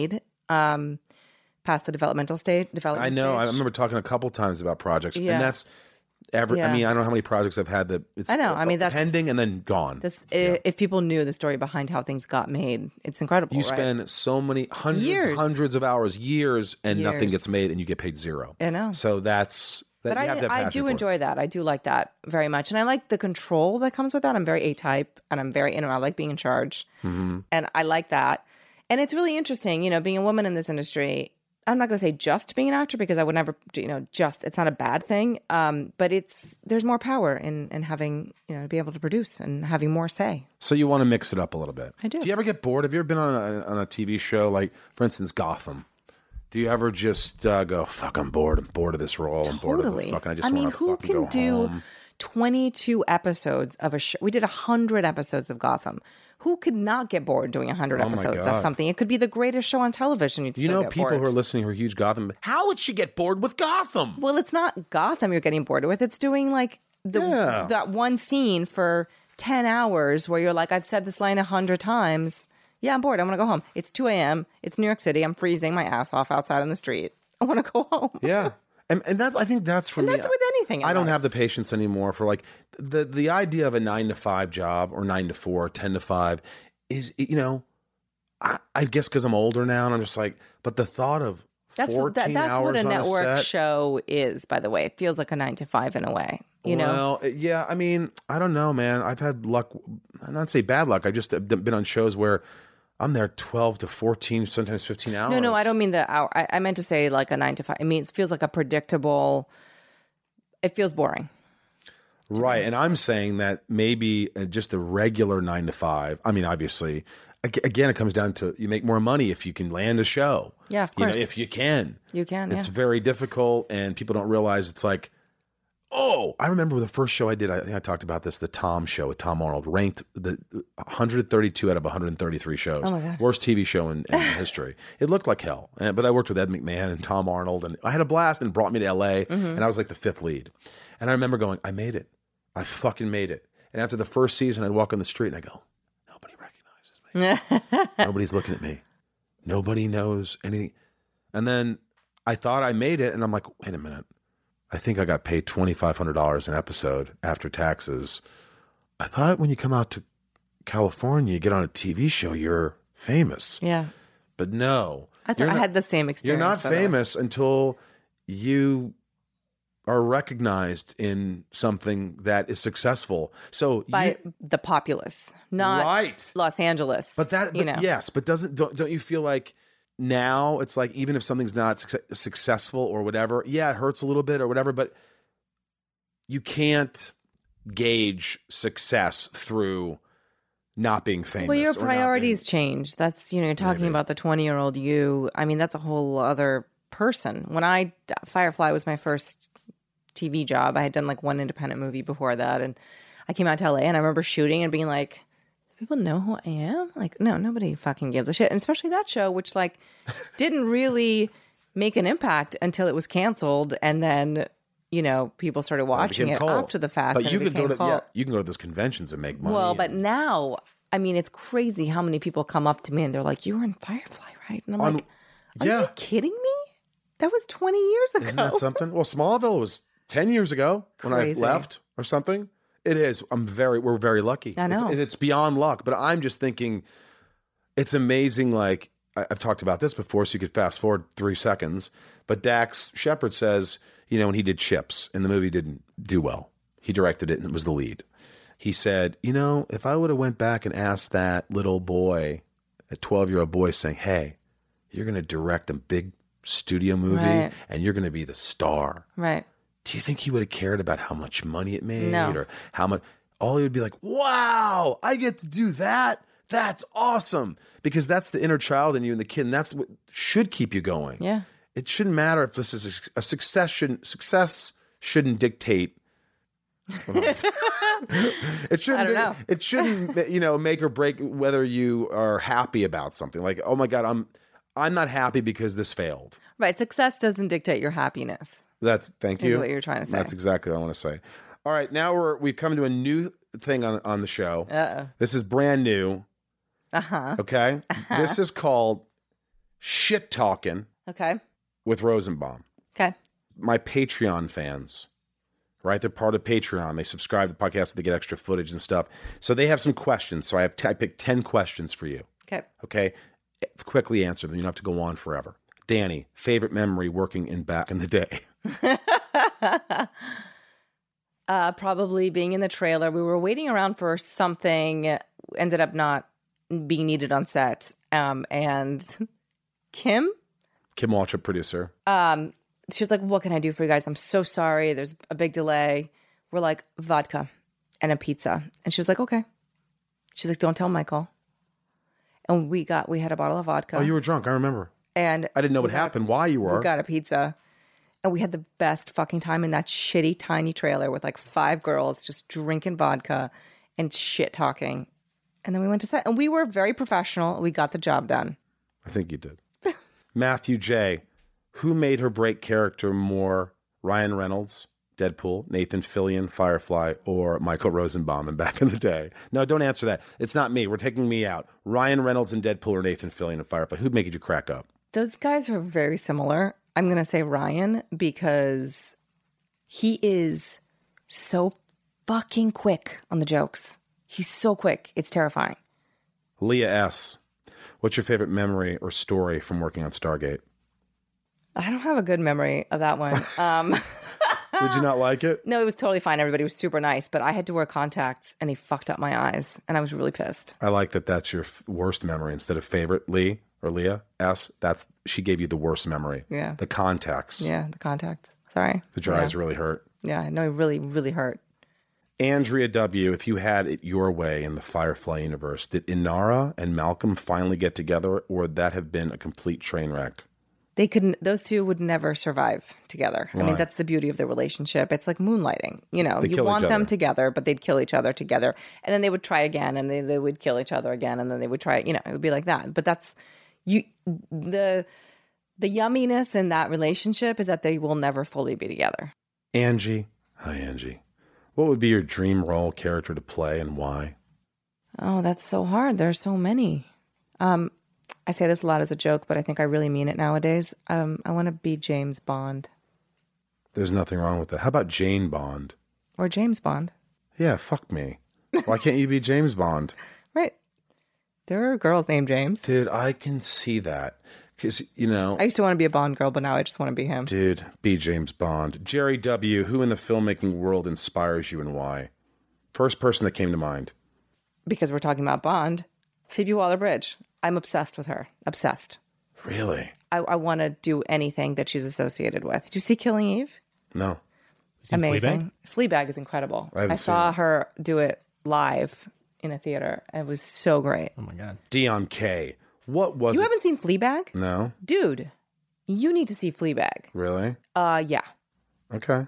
um, past the developmental stage. Development I know. I stage. remember talking a couple times about projects, Yeah. and that's ever. Yeah. I mean, I don't know how many projects I've had that it's I know. I mean, that's- pending and then gone. This, i If people knew the story behind how things got made, it's incredible. You right? spend so many hundreds, Years. hundreds of hours, years, and nothing Years. gets made, and you get paid zero. I know. So that's that. But you have to have I, I passion do for it. enjoy that. I do like that very much, and I like the control that comes with that. I'm very A-type, and I'm very, you know, I like being in charge, Mm-hmm. and I like that. And it's really interesting, you know, being a woman in this industry. I'm not going to say just being an actor because I would never, you know, just it's not a bad thing. Um, but it's there's more power in in having, you know, to be able to produce and having more say. So you want to mix it up a little bit. I do. Do you ever get bored? Have you ever been on a, on a T V show, like, for instance, Gotham? Do you ever just uh, go, fuck, I'm bored. I'm bored of this role. I'm bored of Totally. the fucking, I just I mean, want to who fucking can go do home. twenty-two episodes of a show? We did one hundred episodes of Gotham. Who could not get bored doing one hundred Oh my episodes God. of something? It could be the greatest show on television. You'd You still know, get people bored. who are listening who are huge Gotham. How would she get bored with Gotham? Well, it's not Gotham you're getting bored with. It's doing like the Yeah. that one scene for ten hours where you're like, I've said this line a hundred times. Yeah, I'm bored. I want to go home. It's two a.m. It's New York City. I'm freezing my ass off outside on the street. I want to go home. Yeah. And, and that's, I think that's for And me. that's with anything in I don't life. have the patience anymore for like the, the idea of a nine to five job or nine to four, ten to five is, you know, I, I guess because I'm older now and I'm just like, but the thought of That's fourteen that, that's hours what a on network set, show is, by the way. It feels like a nine to five in a way. You know, Well, yeah, I mean, I don't know, man. I've had luck, not say bad luck. I just have been on shows where I'm there twelve to fourteen, sometimes fifteen hours. no, no, I don't mean the hour. I, I meant to say like a nine to five. I mean, it feels like a predictable. It feels boring. Right. And I'm saying that maybe uh, just a regular nine to five. I mean, obviously, ag- again, it comes down to you make more money if you can land a show. Yeah, of You know, course. if you can. You can, It's yeah. very difficult, and people don't realize it's like, oh, I remember the first show I did. I think I talked about this, the Tom show with Tom Arnold, ranked the one hundred thirty-two out of one hundred thirty-three shows. Oh my God. Worst T V show in, in history. It looked like hell, and, but I worked with Ed McMahon and Tom Arnold, and I had a blast. And it brought me to L A, Mm-hmm. and I was like the fifth lead. And I remember going, I made it. I fucking made it. And after the first season, I'd walk on the street and I go, nobody recognizes me. Nobody's looking at me. Nobody knows anything. And then I thought I made it, and I'm like, wait a minute. I think I got paid twenty-five hundred dollars an episode after taxes. I thought when you come out to California, you get on a T V show, you're famous. Yeah, But no. I you're thought I not- had the same You're experience. not by the way. famous until you are recognized in something that is successful. So by you, the populace, not right. Los Angeles. But that, you but know, yes, but doesn't don't, don't you feel like now it's like even if something's not suc successful or whatever, yeah, it hurts a little bit or whatever, but you can't gauge success through not being famous. well, your or not priorities being- change. That's you know, you're talking Maybe. about the twenty year old you. I mean, that's a whole other person. When I Firefly was my first T V job. I had done like one independent movie before that, and I came out to L A and I remember shooting and being like, people know who I am? Like, no, nobody fucking gives a shit. And especially that show, which like didn't really make an impact until it was canceled. And then, you know, people started watching became it cult. after the fact. But and you it could go became to cult. yeah, you can go to those conventions and make money. Well, but and- now, I mean, it's crazy how many people come up to me and they're like, you were in Firefly, right? And I'm On- like, are yeah. you kidding me? That was twenty years ago. Isn't that something? Well, Smallville was ten years ago when Crazy. I left or something. It is. I'm very, we're very lucky. I know. It's, it's beyond luck, but I'm just thinking it's amazing. Like I- I've talked about this before, so you could fast forward three seconds. But Dax Shepard says, you know, when he did Chips and the movie didn't do well, he directed it and it was the lead. He said, you know, if I would have went back and asked that little boy, a twelve year old boy saying, hey, you're going to direct a big studio movie Right. and you're going to be the star. Right. Do you think he would have cared about how much money it made No. or how much? All he would be like, wow, I get to do that. That's awesome. Because that's the inner child in you and the kid. And that's what should keep you going. Yeah. It shouldn't matter if this is a, a success. Shouldn't, success shouldn't dictate. it shouldn't. I don't know. It shouldn't. You know, make or break whether you are happy about something. Like, oh my God, I'm. I'm not happy because this failed. Right. Success doesn't dictate your happiness. That's thank Is you. what you're trying to say. That's exactly what I want to say. All right, now we're we've come to a new thing on on the show. Uh-oh. This is brand new. Uh-huh. Okay, this is called shit talking Okay. with Rosenbaum. Okay. My Patreon fans, right? They're part of Patreon. They subscribe to the podcast. They get extra footage and stuff. So they have some questions. So I have t- I picked ten questions for you. Okay. Okay. Quickly answer them. You don't have to go on forever. Danny, favorite memory working in back in the day? uh, probably being in the trailer. We were waiting around for something, ended up not being needed on set. Um, and Kim, Kim Waltrip, producer. um, she was like, what can I do for you guys? I'm so sorry. There's a big delay. We're like, vodka and a pizza. And she was like, okay. She's like, don't tell Michael. And we got, we had a bottle of vodka. Oh, you were drunk. I remember. and I didn't know we what got- happened, why you were. We got a pizza. And we had the best fucking time in that shitty, tiny trailer with like five girls just drinking vodka and shit talking. And then we went to set. And we were very professional. We got the job done. I think you did. Matthew J. Who made her break character more? Ryan Reynolds, Deadpool, Nathan Fillion, Firefly, or Michael Rosenbaum in Back in the Day? No, don't answer that. It's not me. We're taking me out. Ryan Reynolds and Deadpool or Nathan Fillion and Firefly? Who'd make you crack up? Those guys are very similar. I'm going to say Ryan because he is so fucking quick on the jokes. He's so quick. It's terrifying. Leah S. What's your favorite memory or story from working on Stargate? I don't have a good memory of that one. Um, Did you not like it? no, it was totally fine. Everybody was super nice, but I had to wear contacts and they fucked up my eyes and I was really pissed. I like that that's your f- worst memory instead of favorite. Lee or Leah S. That's she gave you the worst memory. Yeah. The contacts. Yeah, the contacts. Sorry. The your yeah. eyes really hurt. Yeah, no, it really, really hurt. Andrea W., if you had it your way in the Firefly universe, did Inara and Malcolm finally get together, or would that have been a complete train wreck? They couldn't, those two would never survive together. I Why? mean, that's the beauty of the relationship. It's like moonlighting. You know, They you kill want each them other. together, but they'd kill each other together. And then they would try again and they, they would kill each other again. And then they would try, you know, it would be like that. But that's, you, the, the yumminess in that relationship is that they will never fully be together. Angie. Hi, Angie. What would be your dream role character to play and why? Oh, that's so hard. There's so many. Um, I say this a lot as a joke, but I think I really mean it nowadays. Um, I want to be James Bond There's nothing wrong with that. How about Jane Bond? or James Bond. Yeah, fuck me. Why can't you be James Bond? Right. There are girls named James. Dude, I can see that. Because, you know, I used to want to be a Bond girl, but now I just want to be him. dude, be James Bond. Jerry W., who in the filmmaking world inspires you and why? First person that came to mind. Because we're talking about Bond, Phoebe Waller-Bridge. I'm obsessed with her. Obsessed. Really? I, I want to do anything that she's associated with. Did you see Killing Eve? No. Seen Amazing. Fleabag? is incredible. I haven't I saw seen it. her do it live in a theater. It was so great. Oh my god. Dion K. What was You it? haven't seen Fleabag? No? Dude, you need to see Fleabag. Really? Uh, yeah. Okay.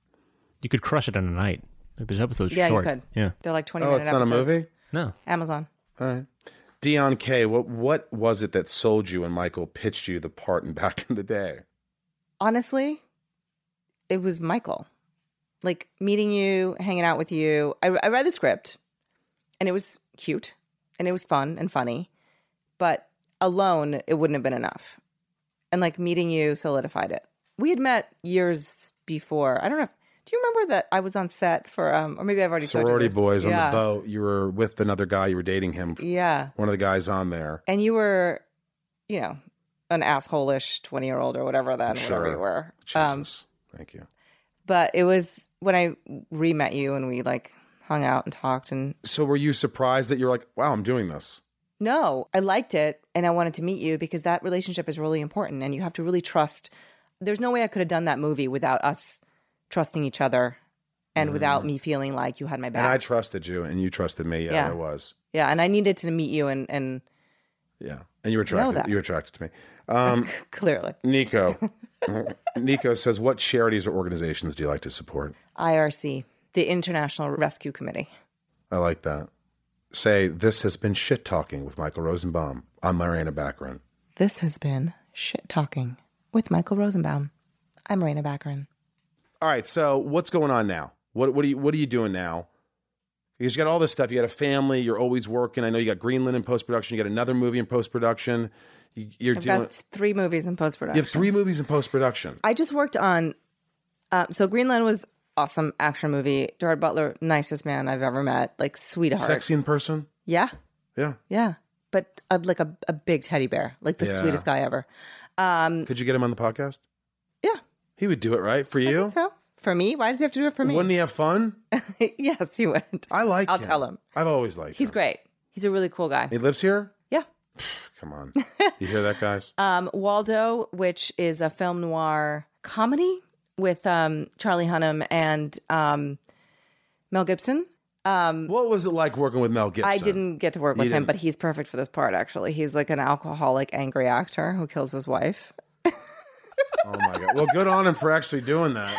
You could crush it in a night. Like there's episodes Yeah, you short. could. Yeah. They're like twenty Oh, minute it's not a episodes. movie? No. Amazon. All right. Dion K. What what was it that sold you when Michael pitched you the part in Back in the Day? Honestly, it was Michael. Like meeting you, hanging out with you. I, I read the script and it was cute and it was fun and funny, but alone, it wouldn't have been enough. And like meeting you solidified it. We had met years before. I don't know. If, do you remember that I was on set for, um, or maybe I've already told you Sorority this. Boys Yeah. on the boat. You were with another guy. You were dating him. Yeah. One of the guys on there. And you were, you know, an asshole-ish twenty-year-old or whatever then, Sure. whatever you were. Um, Jesus. Thank you. but it was when I re-met you and we like hung out and talked and So were you surprised that you're like, wow, I'm doing this? no, I liked it and I wanted to meet you because that relationship is really important and you have to really trust. There's no way I could have done that movie without us trusting each other and without me feeling like you had my back. Mm. And I trusted you and you trusted me. Yeah, Yeah. I was. yeah, and I needed to meet you and, and Yeah. And you were Know attracted. that. You were attracted to me. Um, clearly Nico. Nico says, what charities or organizations do you like to support? I R C, the International Rescue Committee. I like that. Say, this has been Shit Talking with Michael Rosenbaum. I'm Miranda Baccarin. This has been Shit Talking with Michael Rosenbaum. I'm Raina Baccarin. All right, so what's going on now? What what are you what are you doing now? Because you got all this stuff. You got a family. You're always working. I know you got Greenland in post production. You got another movie in post production. You, you're I've doing. got three movies in post production. You have three movies in post production. I just worked on. Uh, so Greenland was awesome action movie. Gerard Butler, nicest man I've ever met. Like sweetheart. Sexy in person. Yeah, Yeah. yeah. But uh, like a, a big teddy bear, like the Yeah. sweetest guy ever. Um, Could you get him on the podcast? yeah, He would do it, right? For I you? think so. For me, why does he have to do it for me? Wouldn't he have fun? Yes, he would. I like I'll him. tell him. I've always liked He's him. great. He's a really cool guy. He lives here? Yeah. Come on. You hear that, guys? Um, Waldo, which is a film noir comedy with um, Charlie Hunnam and um, Mel Gibson. Um, What was it like working with Mel Gibson? I didn't get to work You with him, didn't? but he's perfect for this part, actually. He's like an alcoholic, angry actor who kills his wife. Oh, my God. Well, good on him for actually doing that.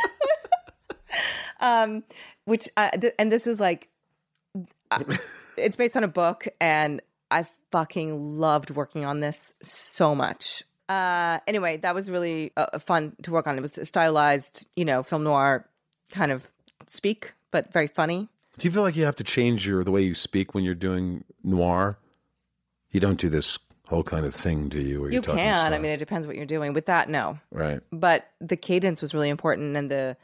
Um, which, uh, th- and this is like, uh, it's based on a book, and I fucking loved working on this so much. Uh, anyway, that was really uh, fun to work on. It was stylized, you know, film noir kind of speak, but very funny. Do you feel like you have to change your the way you speak when you're doing noir? You don't do this whole kind of thing, do you? Where You you're talking can. I slow? mean, it depends what you're doing. With that, no. Right. But the cadence was really important, and the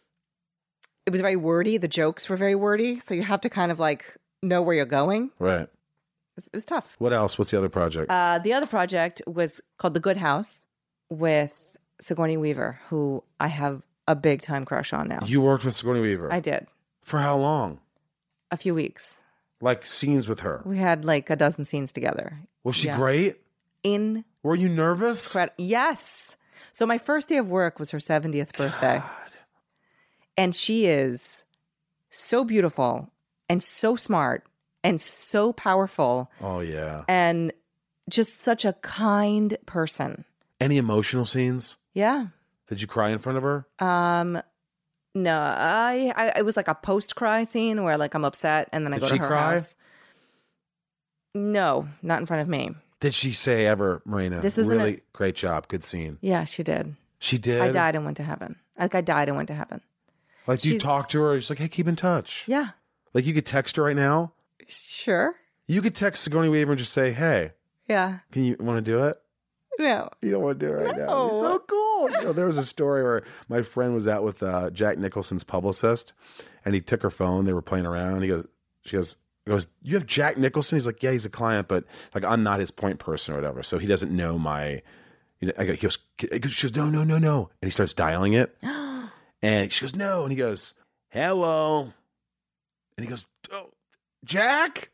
it was very wordy. The jokes were very wordy, so you have to kind of like know where you're going. Right. It was, it was tough. What else? What's the other project? Uh, the other project was called The Good House with Sigourney Weaver, who I have a big time crush on now. You worked with Sigourney Weaver. I did. For how long? A few weeks. Like scenes with her. We had like a dozen scenes together. Was she Yeah. great? In Were you nervous? yes. So my first day of work was her seventieth birthday. And she is so beautiful and so smart and so powerful Oh, yeah. and just such a kind person. Any emotional scenes? Yeah. Did you cry in front of her? Um, no, I, I it was like a post cry scene where like I'm upset and then I Did go she to her cry? house. No, not in front of me. Did she say ever, Marina? This isn't really a- great job. Good scene. Yeah, she did. She did. I died and went to heaven. Like I died and went to heaven. Like, do you She's- talk to her? She's like, hey, keep in touch. Yeah, Like, you could text her right now. sure. You could text Sigourney Weaver and just say, hey, Yeah. can you want to do it? No. You don't want to do it right now. No. You're so cool. You know, there was a story where my friend was out with uh, Jack Nicholson's publicist, and he took her phone. They were playing around. He goes, she goes, he goes, you have Jack Nicholson? He's like, yeah, he's a client, but like I'm not his point person or whatever. So he doesn't know my. You know, I go, he goes, she goes, no, no, no, no, and he starts dialing it, and she goes, no, and he goes, hello, and he goes, oh, Jack,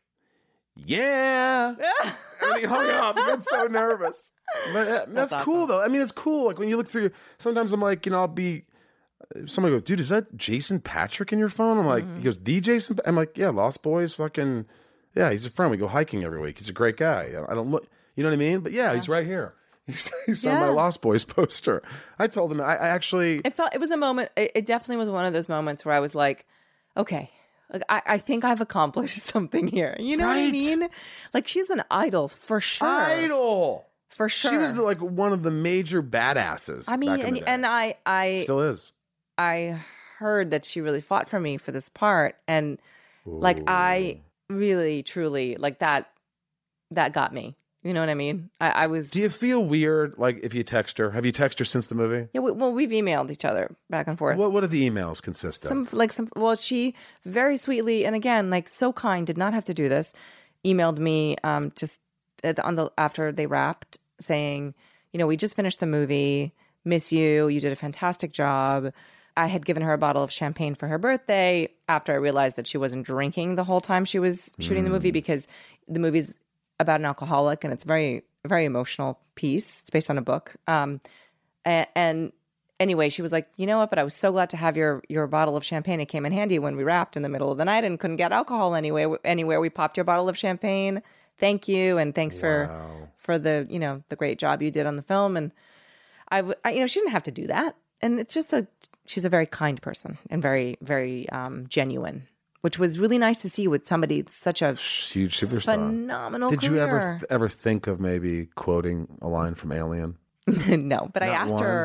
yeah, and he hung up. He got so nervous. But uh, that's, That's cool awesome. though. I mean, it's cool. Like when you look through, sometimes I'm like, you know, I'll be. Somebody goes, dude, is that Jason Patrick in your phone? I'm like, Mm-hmm. he goes, the Jason. I'm like, yeah, Lost Boys, fucking, yeah, he's a friend. We go hiking every week. He's a great guy. I don't look, you know what I mean? But yeah, he's right here. He's, he's on my Yeah. Lost Boys poster. I told him, I, I actually, It felt it was a moment. It, it definitely was one of those moments where I was like, okay, like I, I think I've accomplished something here. You know what I Right. mean? Like she's an idol for sure. idol. For sure. She was the, like one of the major badasses. I mean, back in and the day. and I I still is. I heard that she really fought for me for this part, and like I really truly like that. That got me. You know what I mean? I, I was. Do you feel weird, like if you text her? Have you texted her since the movie? Yeah. We, well, we've emailed each other back and forth. What What do the emails consist of? Some like some. Well, she very sweetly and again like so kind. Did not have to do this. Emailed me um just at the, on the after they wrapped, saying, you know, we just finished the movie. Miss you. You did a fantastic job. I had given her a bottle of champagne for her birthday after I realized that she wasn't drinking the whole time she was shooting the movie because the movie's about an alcoholic and it's very, very emotional piece. It's based on a book. Um, and, and anyway, she was like, you know what? But I was so glad to have your your bottle of champagne. It came in handy when we wrapped in the middle of the night and couldn't get alcohol anyway. Anywhere we popped your bottle of champagne. Thank you, and thanks for Wow. for the you know the great job you did on the film. And I, w- I- you know, she didn't have to do that. And it's just a she's a very kind person and very very um, genuine, which was really nice to see with somebody such a Huge superstar. phenomenal Did you ever career. ever think of maybe quoting a line from Alien? No, but I Not asked one? her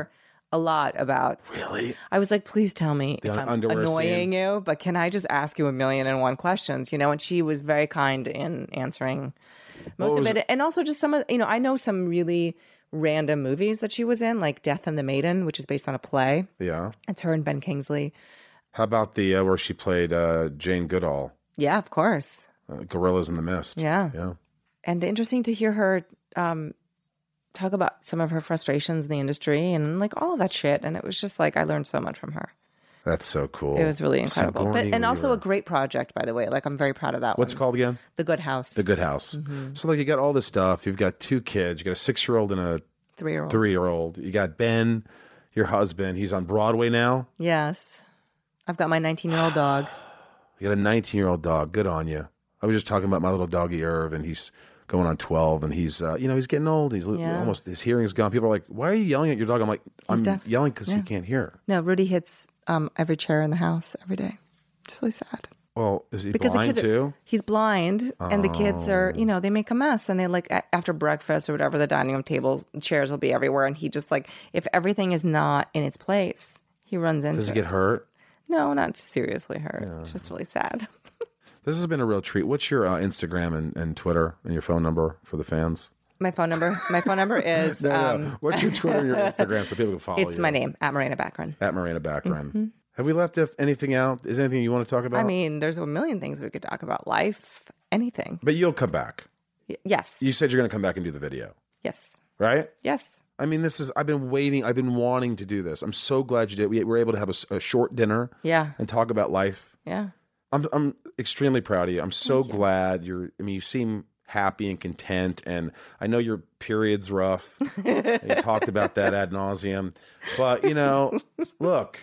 a lot about. Really? I was like, please tell me The if I'm underwear annoying you, but can I just ask you a million and one questions? You know, and she was very kind in answering most What of was it. And also just some of, you know, I know some really random movies that she was in, like Death and the Maiden, which is based on a play. Yeah. It's her and Ben Kingsley. How about the uh, where she played uh, Jane Goodall, Yeah, of course. uh, Gorillas in the Mist? Yeah. Yeah. And interesting to hear her um, talk about some of her frustrations in the industry and like all of that shit. And it was just like, I learned so much from her. That's so cool. It was really incredible. Sigourney But, and also Weaver. a great project, by the way. Like, I'm very proud of that What's it one. called again? The Good House. The Good House. Mm-hmm. So, like, you got all this stuff. You've got two kids. You got a six-year-old and a Three-year-old. three-year-old. You got Ben, your husband. He's on Broadway now. Yes. I've got my nineteen-year-old dog. You got a nineteen-year-old dog. Good on you. I was just talking about my little doggy Irv, and he's going on twelve, and he's, uh, you know, he's getting old. He's li- Yeah. almost, his hearing's gone. People are like, why are you yelling at your dog? I'm like, I'm deaf. yelling because Yeah. he can't hear. No, Rudy hits um, every chair in the house every day. It's really sad. Well, is he Because blind the kids are, too? he's blind, and the kids are, you know, they make a mess, and they like a- after breakfast or whatever, the dining room table chairs will be everywhere, and he just like, if everything is not in its place, he runs into. Does he it. get hurt? No, not seriously hurt. It's just really sad. This has been a real treat. What's your uh, Instagram and, and Twitter and your phone number for the fans? My phone number. My phone number is. No, no. um, What's your Twitter and your Instagram so people can follow you? It's my name, at Marina Baccarin. At Marina Baccarin. Have we left if anything out? Is there anything you want to talk about? I mean, there's a million things we could talk about. Life, anything. But you'll come back. Y- yes. You said you're going to come back and do the video, yes. right? Yes. I mean, this is, I've been waiting, I've been wanting to do this. I'm so glad you did. We were able to have a, s- a short dinner Yeah. and talk about life. Yeah. I'm, I'm extremely proud of you. I'm so glad you're, I mean, you seem happy and content. And I know your period's rough. You talked about that ad nauseum. But, you know, look,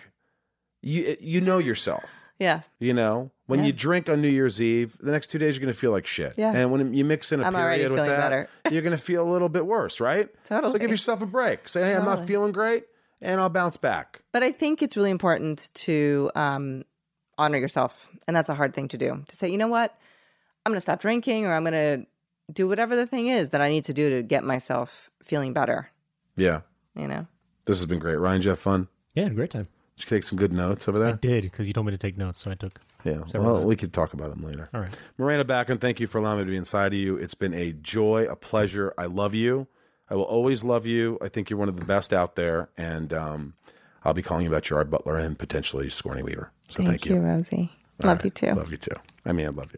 you, you know yourself. Yeah. You know, when Yeah. you drink on New Year's Eve, the next two days you're going to feel like shit. Yeah. And when you mix in a I'm already period with feeling that, better. you're going to feel a little bit worse, right? So Totally. give yourself a break. Say, hey, I'm not Totally. feeling great, and I'll bounce back. But I think it's really important to um, honor yourself. And that's a hard thing to do. To say, you know what? I'm going to stop drinking, or I'm going to do whatever the thing is that I need to do to get myself feeling better. Yeah. You know? This has been great. Ryan, did you have fun? Yeah, had a great time. Did you take some good notes over I there? did, because you told me to take notes, so I took. Yeah. Several Well, notes. we could talk about them later. All right. Miranda Baccarin, thank you for allowing me to be inside of you. It's been a joy, a pleasure. I love you. I will always love you. I think you're one of the best out there. And um, I'll be calling you about Gerard Butler and potentially Sigourney Weaver. So thank, Thank, you, Rosie. All Love right. you too. Love you too. I mean, I love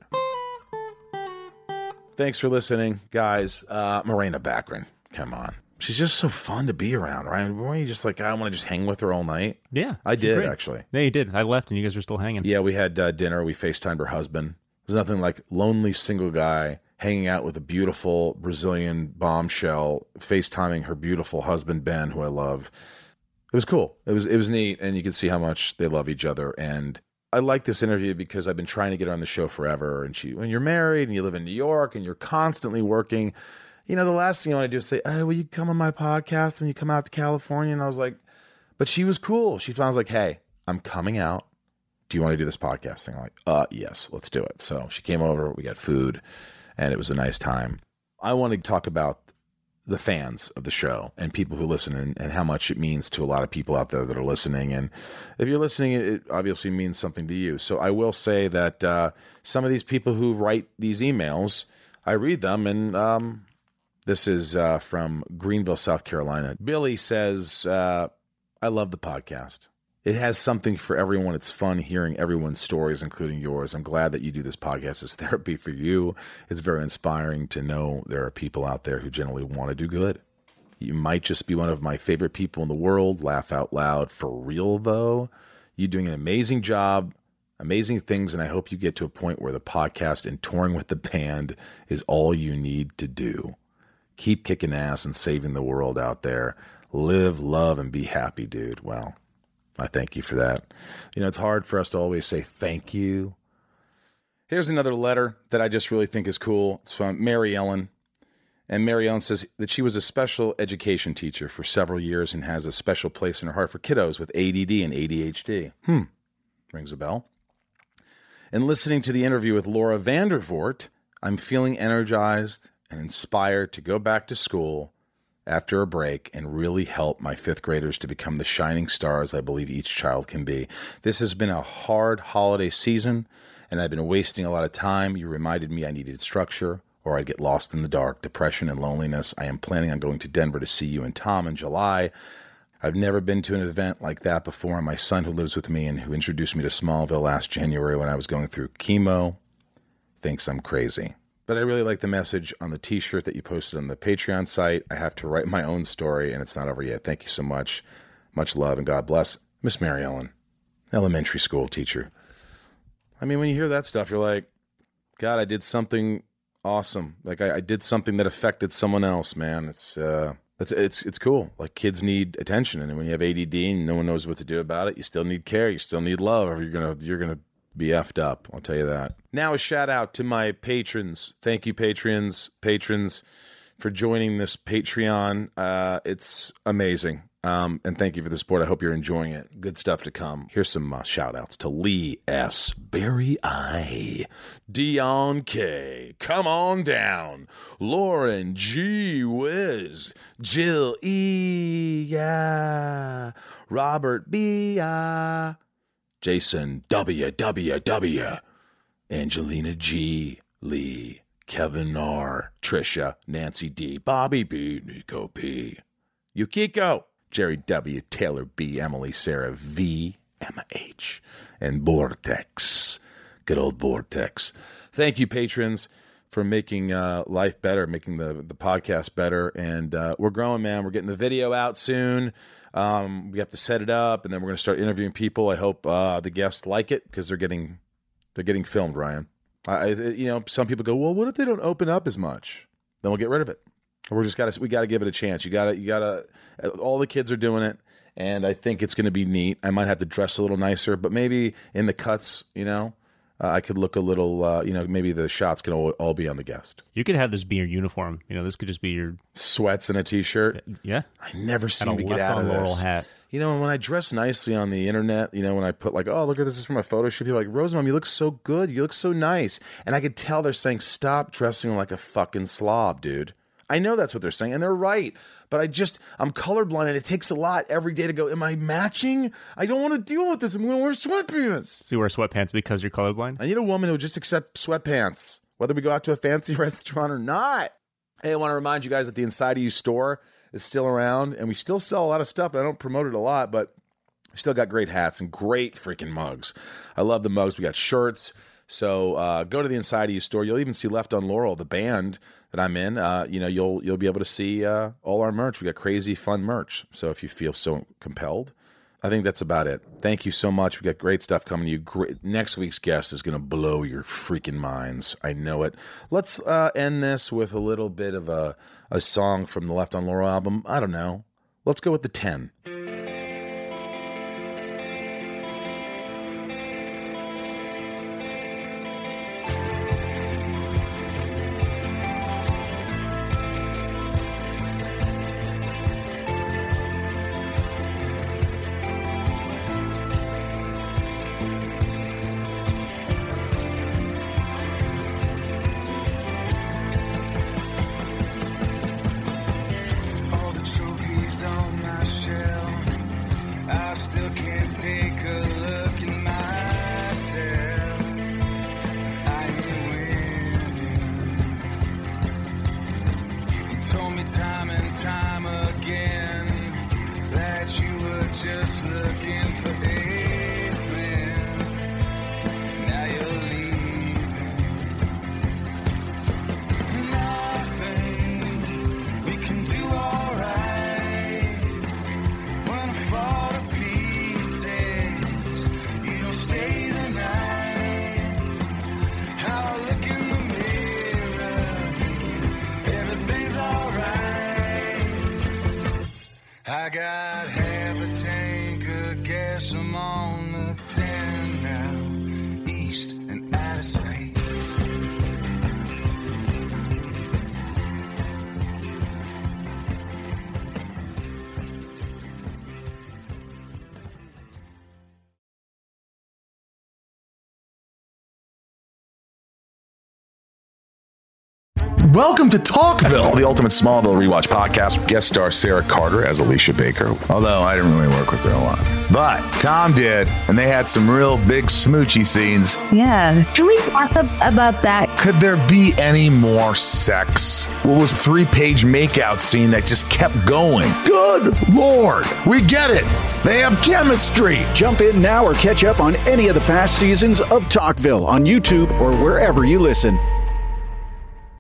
you. Thanks for listening, guys. Uh, Miranda Baccarin, come on. She's just so fun to be around, right? Weren't you just like, I want to just hang with her all night? Yeah. I she's did, great. actually. Yeah, you did. I left, and you guys were still hanging. Yeah, we had uh, dinner. We FaceTimed her husband. There's nothing like lonely single guy hanging out with a beautiful Brazilian bombshell, FaceTiming her beautiful husband, Ben, who I love. It was cool. It was it was neat, and you could see how much they love each other. And I like this interview because I've been trying to get her on the show forever. And she, when you're married and you live in New York and you're constantly working, you know, the last thing you want to do is say, "Oh, will you come on my podcast when you come out to California?" And I was like, but she was cool. She found, I was like, "Hey, I'm coming out. Do you want to do this podcast thing?" I'm like, uh, yes, let's do it. So she came over, we got food, and it was a nice time. I want to talk about the fans of the show and people who listen, and, and how much it means to a lot of people out there that are listening. And if you're listening, it obviously means something to you. So I will say that uh, some of these people who write these emails, I read them, and um, this is uh, from Greenville, South Carolina. Billy says, uh, I love the podcast. It has something for everyone. It's fun hearing everyone's stories, including yours. I'm glad that you do this podcast as therapy for you. It's very inspiring to know there are people out there who generally want to do good. You might just be one of my favorite people in the world. Laugh out loud. For real, though, you're doing an amazing job, amazing things, and I hope you get to a point where the podcast and touring with the band is all you need to do. Keep kicking ass and saving the world out there. Live, love, and be happy, dude. Well, I thank you for that. You know, it's hard for us to always say thank you. Here's another letter that I just really think is cool. It's from Mary Ellen. And Mary Ellen says that she was a special education teacher for several years and has a special place in her heart for kiddos with A D D and A D H D. Hmm. Rings a bell. And listening to the interview with Laura Vandervoort, I'm feeling energized and inspired to go back to school after a break and really help my fifth graders to become the shining stars I believe each child can be. This has been a hard holiday season, and I've been wasting a lot of time. You reminded me I needed structure, or I'd get lost in the dark, depression, and loneliness. I am planning on going to Denver to see you and Tom in July. I've never been to an event like that before, and my son who lives with me and who introduced me to Smallville last January when I was going through chemo thinks I'm crazy. But I really like the message on the t-shirt that you posted on the Patreon site. I have to write my own story, and it's not over yet. Thank you so much. Much love, and God bless. Miss Mary Ellen, elementary school teacher. I mean, when you hear that stuff, you're like, God, I did something awesome. Like, I, I did something that affected someone else, man. It's... uh It's, it's it's cool. Like, kids need attention, and when you have A D D and no one knows what to do about it, you still need care, you still need love, or you're gonna you're gonna be effed up. I'll tell you that. Now, a shout out to my patrons. Thank you, patrons, patrons, for joining this Patreon. Uh, it's amazing. Um, and thank you for the support. I hope you're enjoying it. Good stuff to come. Here's some uh, shout outs to Lee S., Barry I., Dion K., Come On Down, Lauren G. Wiz, Jill E. Yeah, Robert B. I., Jason W. W. W., Angelina G. Lee, Kevin R., Trisha, Nancy D., Bobby B., Nico P., Yukiko, Jerry W., Taylor B., Emily, Sarah V., Emma H., and Vortex. Good old Vortex. Thank you, patrons, for making uh, life better, making the, the podcast better. And uh, we're growing, man. We're getting the video out soon. Um, we have to set it up, and then we're going to start interviewing people. I hope uh, the guests like it, because they're getting they're getting filmed, Ryan. I, you know, some people go, well, what if they don't open up as much? Then we'll get rid of it. We're just got to, we got to give it a chance. You got to, you got to, all the kids are doing it, and I think it's going to be neat. I might have to dress a little nicer, but maybe in the cuts, you know, uh, I could look a little, uh, you know, maybe the shots can all, all be on the guest. You could have this be your uniform. You know, this could just be your sweats and a t-shirt. Yeah. I never seem and to a get out of Laurel this. hat. You know, when I dress nicely on the internet, you know, when I put like, oh, look at this, this is from a photo shoot, people are like, Rosamom, you look so good. You look so nice. And I could tell they're saying, stop dressing like a fucking slob, dude. I know that's what they're saying, and they're right. But I just, I'm colorblind, and it takes a lot every day to go, am I matching? I don't want to deal with this. I'm going to wear sweatpants. So you wear sweatpants because you're colorblind? I need a woman who will just accept sweatpants, whether we go out to a fancy restaurant or not. Hey, I want to remind you guys that the Inside of You store is still around, and we still sell a lot of stuff, and I don't promote it a lot, but we still got great hats and great freaking mugs. I love the mugs. We got shirts. So uh, go to the Inside of You store. You'll even see Left on Laurel, the band that I'm in. Uh, you know, you'll you'll be able to see uh, all our merch. We got crazy fun merch. So if you feel so compelled, I think that's about it. Thank you so much. We got great stuff coming to you. Great. Next week's guest is going to blow your freaking minds. I know it. Let's uh, end this with a little bit of a, a song from the Left on Laurel album. I don't know. Let's go with the ten. I got half a tank of gas, I'm on the ten now, east and out of sight. Welcome to Talkville, the ultimate Smallville rewatch podcast. Guest star Sarah Carter as Alicia Baker, although I didn't really work with her a lot. But Tom did, and they had some real big smoochy scenes. Yeah. Can we talk about that? Could there be any more sex? What was a three-page makeout scene that just kept going? Good Lord. We get it. They have chemistry. Jump in now or catch up on any of the past seasons of Talkville on YouTube or wherever you listen.